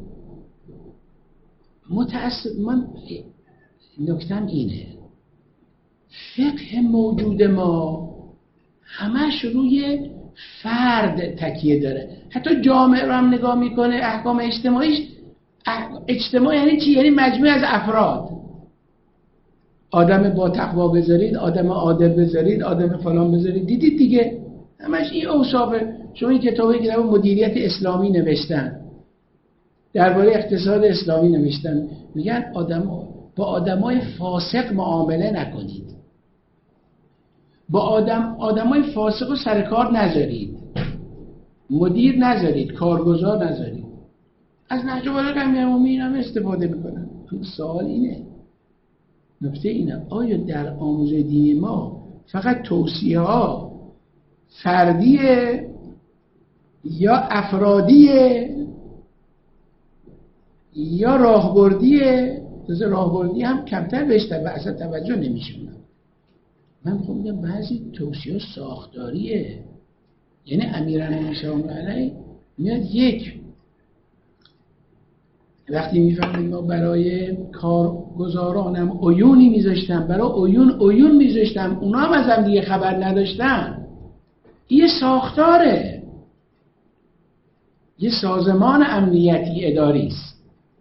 من نکتم اینه، فقه موجود ما همش روی فرد تکیه داره. حتی جامعه رو هم نگاه میکنه، احکام اجتماعیش، اجتماع یعنی چی؟ یعنی مجموعه از افراد. آدم با تقوا بذارید، آدم عادل بذارید، آدم فلان بذارید، دیدید دیگه همش این اوصافه. شما این کتابی که مدیریت اسلامی نوشتن، درباره اقتصاد اسلامی نوشتن، میگن با آدمای فاسق معامله نکنید، با آدمای فاسق رو سر کار نذارید، مدیر نذارید، کارگزار نذارید. از نهج البلاغه امامی هم استفاده میکنن. سوال اینه، نکته اینه، آیا در آموزه دینی ما فقط توصیه ها فردیه یا افرادیه یا راهبردیه. راهبردی هم کمتر بهش اصلا توجه نمیشونم. من خب میگم بعضی توصیه ساختاریه. یعنی امیرالمومنین سلام علیه میاد یک وقتی میفهمید ما برای کارگزارانم عیونی میذاشتم، برای عیون میذاشتم، اونا هم ازم دیگه خبر نداشتن. یه ساختاره، یه سازمان امنیتی اداری است.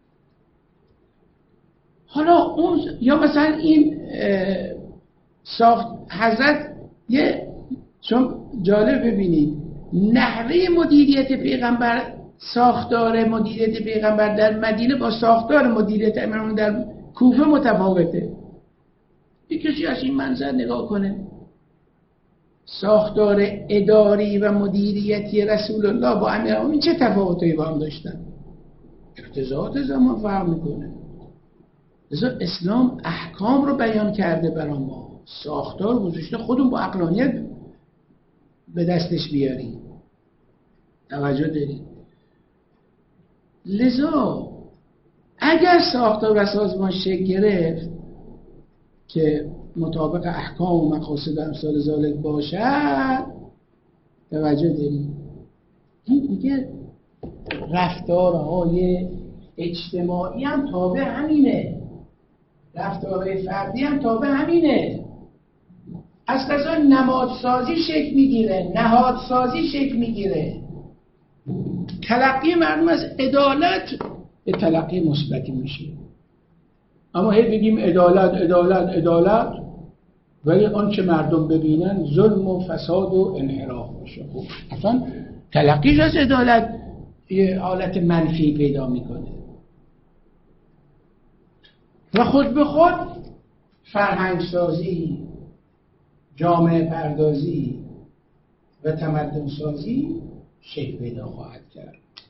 حالا اون یا مثلا این ساخت حضرت یه، چون جالب ببینید نحوه مدیریت پیغمبر، ساختار مدیریت پیغمبر در مدینه با ساختار مدیریت امام در کوفه متفاوته. یک کسی از این منظر نگاه کنه، ساختار اداری و مدیریتی رسول الله با امیرالمومنین چه تفاوتی با هم داشتن؟ اقتضاعات زمان فرق میکنه. لذا اسلام احکام رو بیان کرده برای ما، ساختار گذاشته، خودمون با عقلانیت به دستش بیاریم. توجه دارید؟ لذا اگر ساختار و سازمان شکل گرفت که مطابق احکام و مقاصد امثال ذالک باشد، توجه دارید، این دیگه رفتارهای اجتماعی هم تابع همینه، رفتارهای فردی هم تابع همینه. از قضا نمادسازی شکل میگیره، نهادسازی شکل میگیره. تلقی مردم از عدالت به تلقی مثبتی میشه. اما هی بگیم عدالت عدالت عدالت، ولی آنچه مردم ببینن ظلم و فساد و انحراف باشه. خب اصلا تلقیش از عدالت یه حالت منفی پیدا میکنه و خود به خود فرهنگ سازی، جامعه پردازی و تمدن سازی شکل پیدا خواهد کرد.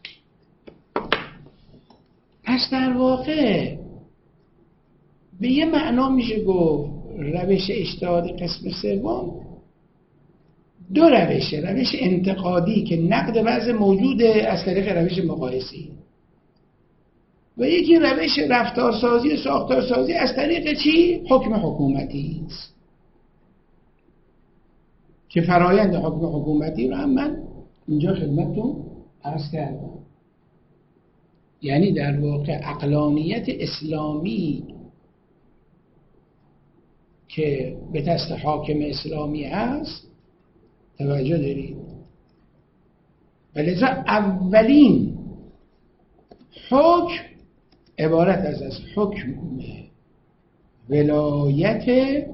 پس در واقع به یه معنا میشه گفت روش اجتهاد قسم سوم دو روشه: روش انتقادی که نقد وضع موجوده از طریق روش مقایسی، و یکی روش رفتارسازی و ساختارسازی از طریق چی؟ حکم حکومتی است که فرایند حکم حکومتی رو هم من اینجا خدمتتون عرض کردم. یعنی در واقع عقلانیت اسلامی که به دست حاکم اسلامی هست، توجه دارید، ولذا اولین حکم عبارت از حکم ولایت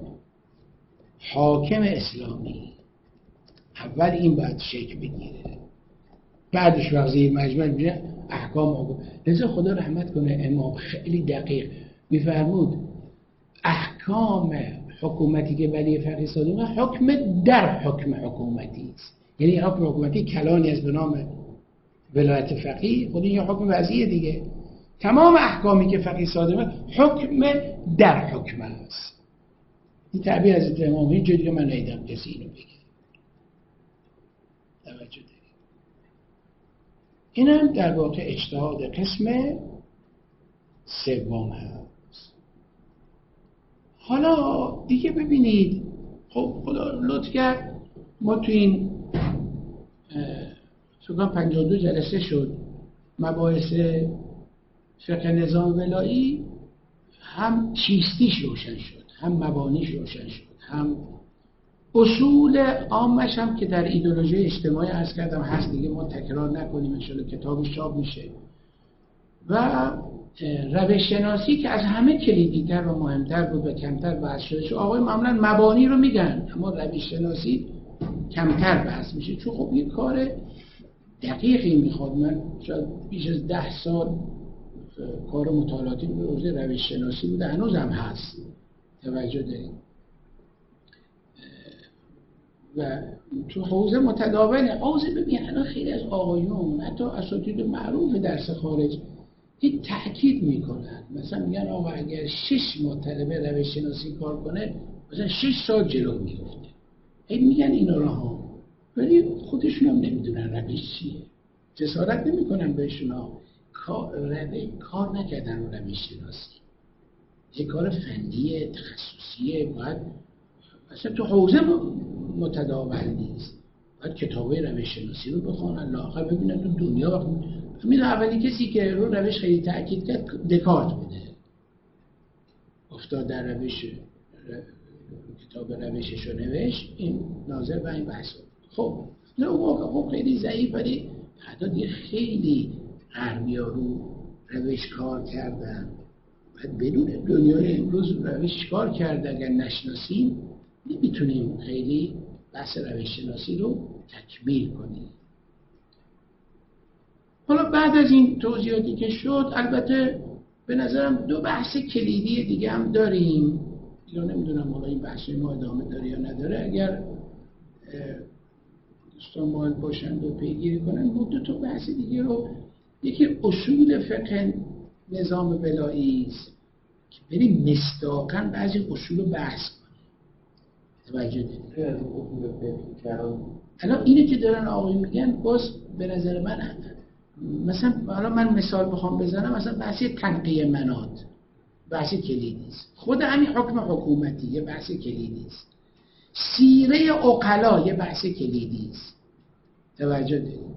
حاکم اسلامی. اول این باید شکل بگیره، بعدش وزیر مجمع میشه احکام حکم. لذا خدا رحمت کنه امام خیلی دقیق میفرمود احکام حکومتی که ولی فقیه صادقه حکم در حکم حکومتی است. یعنی حکم حکومتی کلانی از به نام ولایت فقیه، خود این حکم وضعیه دیگه. تمام احکامی که فقیه صادقه حکم در حکم است. این تعبیر از امام هیچ جایی من ندیدم کسی اینو بگه. توجه دارید. این هم در واقع اجتهاد قسم سوم هست. حالا دیگه ببینید، خب خدا لطف کرد ما تو این سکان 52 جلسه شد مباحث فقه نظام ولایی، هم چیستیش روشن شد، هم مبانیش روشن شد، هم اصول عامش هم که در ایدئولوژی اجتماعی عرض کردم هست دیگه، ما تکرار نکنیم، انشاءالله کتابش چاپ میشه. و روش شناسی که از همه کلیدی‌تر و مهمتر بود و کمتر بحث شده. آقای معمولا مبانی رو میگن اما روش شناسی کمتر بحث میشه، چون خب یک کار دقیقی میخواد. من شاید بیش از 10 سال کار مطالعاتی به حوزه روش شناسی بوده، هنوز هم هست. توجه دارید. و تو حوزه متداوله. حوزه ببین الان خیلی از آقایون حتی اساتید معروف درس خارج این تأکید میکنن، مثلا میگن آقا اگر 6 ماه طلبه روش شناسی کار کنه مثلا 6 سال جلو میفته. این میگن اینا رو ها، ولی خودشون هم نمیدونن روش چیه، جسارت نمیکنن بهشون ها، کار نکردن رو روش شناسی. یک کار فنی تخصصیه، باید اصلا تو حوزه متداول نیست، باید کتابای روش شناسی رو بخونن، لااقل ببینن تو دنیا. همین اولی کسی که رو روش خیلی تأکید کرد دکارت بوده، افتاد در روش، کتاب روشش رو نوشت، این ناظر به این بحث. خب نه اون موقع خب خیلی ضعیف، ولی بعدا دیگه خیلی غربی‌ها رو روش کار کردن. بعد بدون دنیای امروز روش کار کرده، اگر نشناسیم نمیتونیم خیلی بحث روش شناسی رو تکمیل کنیم. حالا بعد از این توضیحاتی که شد، البته به نظرم دو بحث کلیدی دیگه هم داریم، یا نمیدونم حالا این بحث ما ادامه داره یا نداره. اگر دوستان مایل باشند و پیگیری کنن، ما دو تا بحث دیگه رو، یکی اصول فقه نظام ولایی است که بریم مصداقاً بعضی اصول رو بحث کنیم. توجه دارید؟ الان اینه که دارن آقای میگن، باز به نظر من مثلا حالا من مثال بخوام بزنم، مثلا بحث تنقیه منات بحث کلیدی است، خود همین حکم حکومتی یه بحث کلیدی است، سیره عقلا یه بحث کلیدی است. توجه دارید؟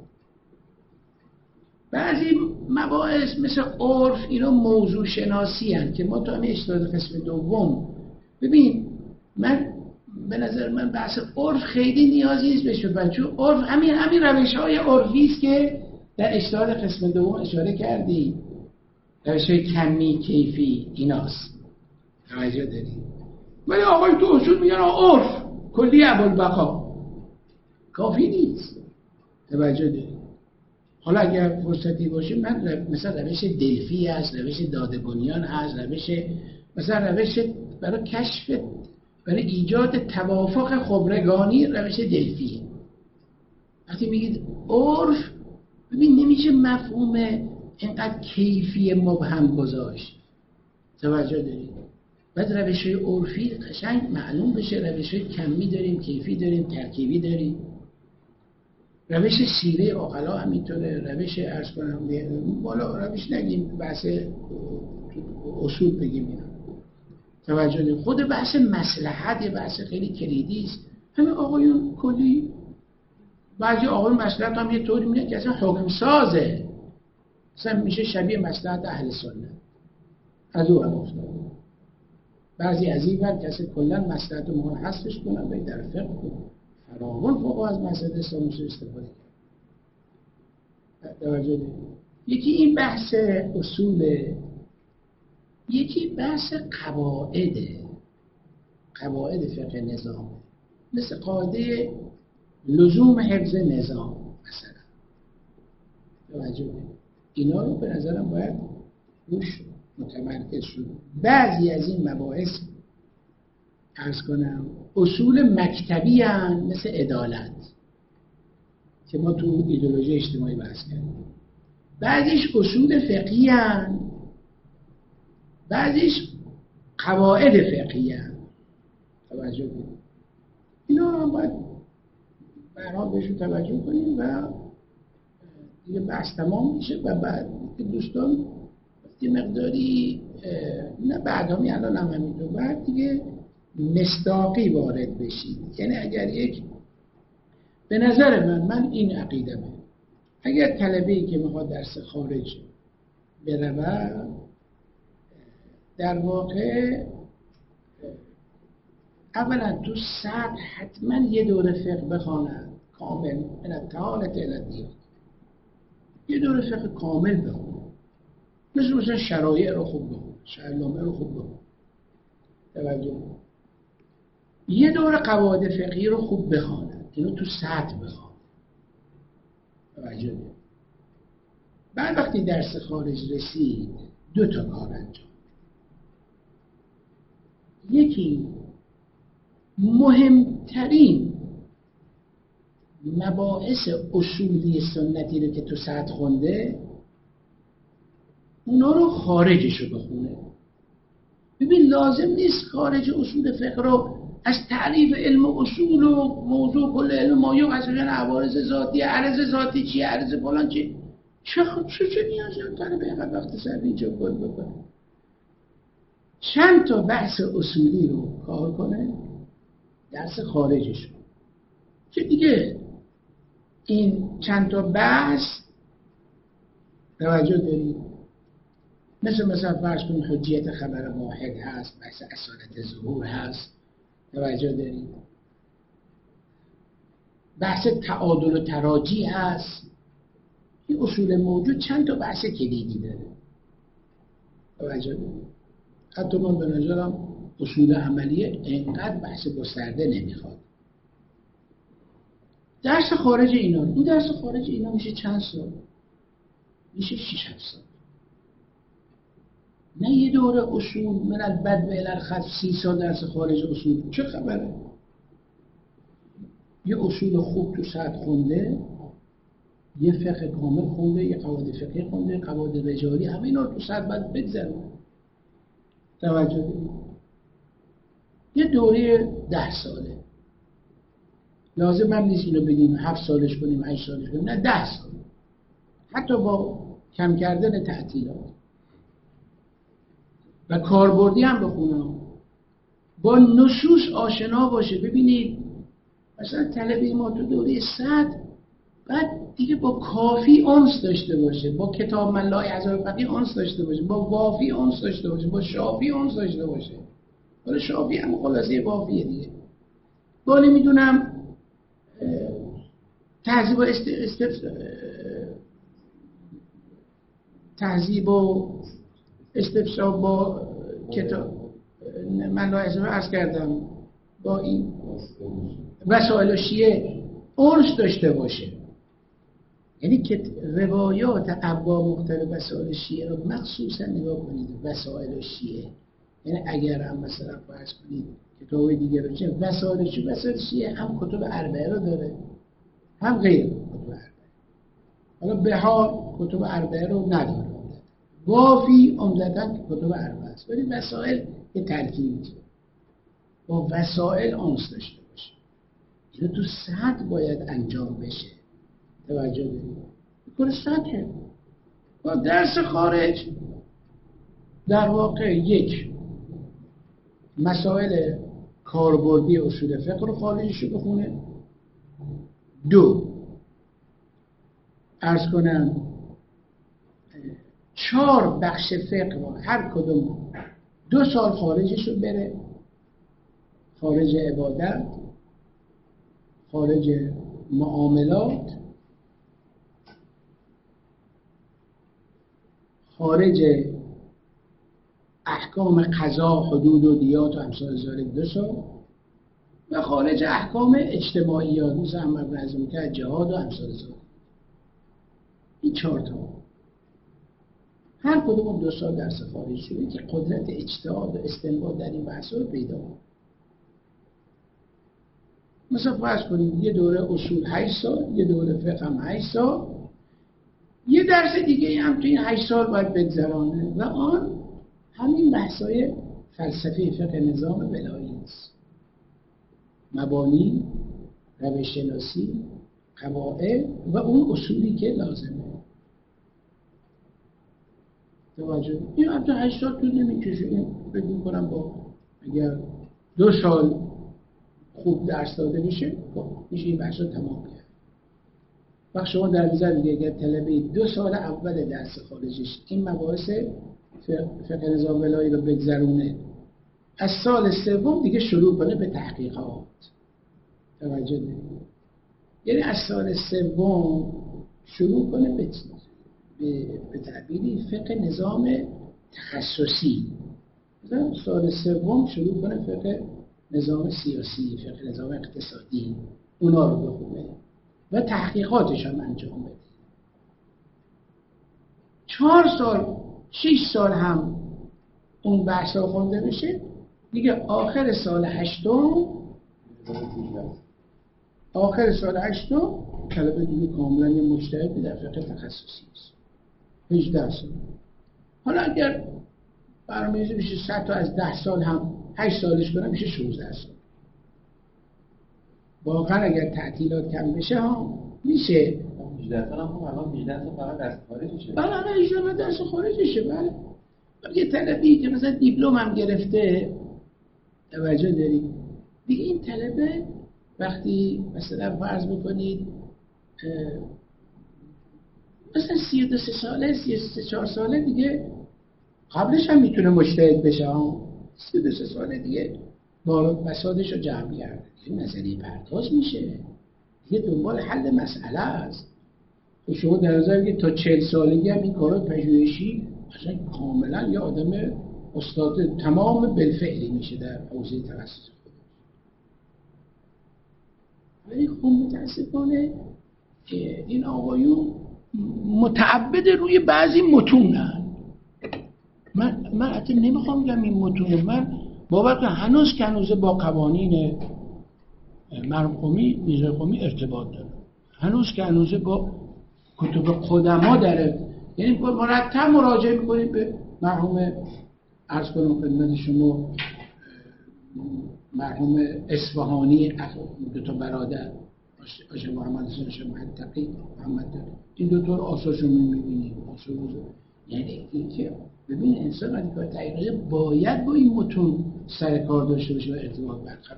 بعضی مباحث مثل عرف، اینا موضوع شناسی هستند که ما تو همین اجتهاد قسم دوم، ببین من به نظر من بحث عرف خیلی نیازی نیست بشه، چون عرف همین روش‌های عرفی است که در اجتهاد قسم دوم اشاره کردیم، روش‌های کمی کیفی ایناست. توجه دارید؟ ولی آقای تو اصول میگن عرف کلی ابوالبقا کافی نیست. توجه دارید؟ حالا اگر فرصتی باشه من مثلا روش دلفی هست، روش دادبنیان هست، روش مثلا روش برای کشف، برای ایجاد توافق خبرگانی، روش دلفیه. وقتی میگید عرف، ببین نمیشه مفهوم اینقدر کیفی مبهم گذاشت. توجه دارید؟ بعد روش عرفی قشنگ معلوم بشه، روش کمی داریم، کیفی داریم، ترکیبی داریم. روش سیره عقلا همینطوره، روش عرض کنم بالا روش نگیم، بحث اصول بگیم اینا. توجه دارید؟ خود بحث مصلحت یه بحث خیلی کلیدی است. همین آقایون کلی، بعضی آقایون مصلحت هم یه طوری میگن که اصلا حکم سازه، اصلا میشه شبیه مصلحت اهل سنت، از او هم افتاده. بعضی از این ور کسی کلا مصلحت رو حذفش کنن، به در فقه فراوان فوق از مسائل اسلامی استفاده کرد. توجه دارید؟ یکی این بحث اصوله، یکی بحث قواعد فقه نظام، مثل قاعده لزوم حفظ نظام مثلا. توجه دارید؟ اینا رو به نظرم باید روش متمرکز شد. بعضی از این مباحث عرض کنم اصول مکتبی هستند، مثل عدالت که ما تو ایدئولوژی اجتماعی بحث کردیم. بعضیش اصول فقهی هستند، بعضیش قواعد فقهی هستند. توجه کنید، اینا هم باید برام بهشون توجه کنیم و دیگه بحث تمام میشه. و بعد دوستان یه مقداری نه بعدامی الان هم همینطور، بعد دیگه مصداقی وارد بشید. یعنی اگر یک، به نظر من این عقیدمه، اگر طلبه‌ای که میخواد درس خارج برود، در واقع اولا تو سطح حتما یه دوره فقه بخواند کامل، من الطحالة الی الدیان، یه دوره فقه کامل بخونه، مثلا شرایع رو خوب بخونه، شرایع رو خوب بخونه. توجه، یه دوره قواعد فقهی رو خوب بخواند، اینو تو سطح بخواند. توجه، بعد وقتی درس خارج رسید دو تا کار انجام. یکی مهمترین مباحث اصولی سنتی رو که تو سطح خونده، اونا رو خارجش رو بخونه. ببین لازم نیست خارج اصول فقه رو از تعریف علم و اصول و موضوع کل علم مایه و اصلا عوارض ذاتی، عرض ذاتی چیه، عرض فلان چیه، چه نیازی هم کنه به اینقدر وقت سر اینجا کل بکنه. چند تا بحث اصولی رو کار کنه، درس خارجش رو که دیگه این چند تا بحث توجه دارید، مثلا فرض کنید حجیت خبر واحد هست، بحث اصالت ظهور هست، توجه دارید، بحث تعادل و تراجی هست. این اصول موجود چند تا بحث کلیدی داره، توجه دارید. حتی من به نظرم اصول عملیه اینقدر بحث گسترده نمیخواد. درس خارج اینا، این درس خارج اینا میشه چند سال؟ میشه 6-7 سال. نه یه دوره اصول من البد و الالخط 30 سال درس خارج اصول، چه خبره؟ یه اصول خوب تو سطح خونده، یه فقه کامل خونده، یه قواعد فقهی خونده، قواعد رجالی، همه اینا رو تو سطح باید بگذرونه. توجه دارید. یه دوره 10 ساله، لازم هم نیست اینو بگیم 7 سالش کنیم 8 سالش کنیم، نه 10 سال، حتی با کم کردن تعطیلات و کاربردی هم بخونم، با نصوص آشنا باشه. ببینید مثلا طلبه ما تو دوره 100 بعد دیگه با کافی انس داشته باشه، با کتاب من لای هزار فقیه انس داشته باشه، با وافی انس داشته باشه، با شافی انس داشته باشه. حالا شافی هم خلاصه وافیه دیگه. با نمیدونم تهذیب و استفسار با کتاب من لایحه عرض کردم، با این وسائل شیعه انس داشته باشه. یعنی که روایات ابواب مختلف وسائل شیعه رو مخصوصا نگاه کنید. وسائل شیعه یعنی اگر هم مثلا فرض کنید کتاب دیگه رو چه وسائل شیعه هم کتب اربعه رو داره هم غیر کتب اربعه. حالا بهار کتب اربعه رو نداره، وافی عمدتاً کتب اربعه است، ولی وسائل یه ترکیبی با وسائل انس داشته باشه. اینو تو سطح باید انجام بشه. توجه دارید. کار سطحه. با درس خارج در واقع یک مسائل کاربردی اصول فقه رو خارجشو بخونه، 2 عرض کنم 4 بخش فقه رو هر کدوم 2 سال خارجشو بره، خارج عبادت، خارج معاملات، خارج احکام قضا، حدود و دیات و امثال ذالک 2 سال، و خارج احکام اجتماعیات مثل امر بالمعروف جهاد و امثال ذالک. این 4 تا هر کدوم 2 سال درس خارج شده که قدرت اجتهاد و استنباط در این بحث رو پیدا کنه. مثلا فرض کنید یه دوره اصول 8 سال، یه دوره فقه هم 8 سال، یه درس دیگه هم تو این 8 سال باید بگذرانه و آن همین بحثای فلسفه فقه نظام ولایی است. مبانی، روش شناسی، قواعد و اون اصولی که لازمه. توجه. این حتی 8 سال طول نمیکشه. این فکر می‌کنم با اگر 2 سال خوب درس داده میشه میشه این بحث رو تمام کرد. وقت شما در نظر دیگه اگر طلبه 2 سال اول درس خارجش این مباحث فقه نظام ولایی رو بگذرونه، از سال سوم دیگه شروع کنه به تحقیقات. توجه دارید. یعنی از سال سوم شروع کنه به تعبیری فقه نظام تخصصی. مثلا سال سوم شروع کنه فقه نظام سیاسی، فقه نظام اقتصادی، اونا رو بخونه و تحقیقاتش هم انجام بده. 4 سال 6 سال هم اون بحث ها خونده بشه دیگه. آخر سال 8 طلبه دیگه کاملا یه مجتهد در فقه تخصصی است. 18 سال. حالا اگر برنامه‌ریزی بشه 100 تا از 10 سال هم 8 سالش کنه میشه 16 سال. واقعا اگر تعطیلات کم بشه ها میشه. 18 سال هم الان 18 سال فقط درس خارجشه. بله 18 درس خارجشه. بله یه طلبی که مثلا دیپلم هم گرفته، توجه دارید دیگه، این طلبه وقتی مثلا فرض بکنید مثلا 32 ساله 33 ساله دیگه، قبلش هم میتونه مجتهد بشه ها، 32 ساله دیگه با بساطش رو جمع کرده، این نظریه پرداز میشه دیگه، دنبال حل مسئله است. شما در نظر بگید تا 40 سالگی هم این کارا پژوهشی اصلا کاملا یه آدم استاد تمام بالفعلی میشه در حوزه تخصص خودش. ولی خب متاسفانه که این آقایون متعبد روی بعضی متونن. من حتی نمیخوام بگم این متونه، من باور کنم هنوز با قوانین مرحوم قمی، میرزا قمی ارتباط داره، هنوز با کتب قدما داره، یعنی مرتب مراجعه میکنیم به مرحوم، عرض کنم خدمت شما، مرحوم اصفهانی، دو تا برادر آشه محمد حسین شه منطقی محمد داره، این دو تا آثارشون میبینیم آثار بزرگ. یعنی اینکه ببین انسان وقتی کار تحقیقی باید با این متون سر کار داشته باشه و ارتباط برقرار.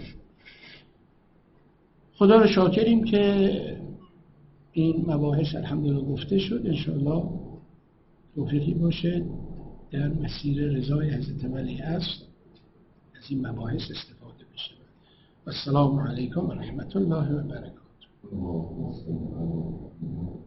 خدا رو شاکریم که این مباحث الحمدلله گفته شد، انشاءالله توفیقی باشه در مسیر رضای حضرت ولی است از این مباحث استفاده بشه. و السلام علیکم و رحمت الله و برکاته.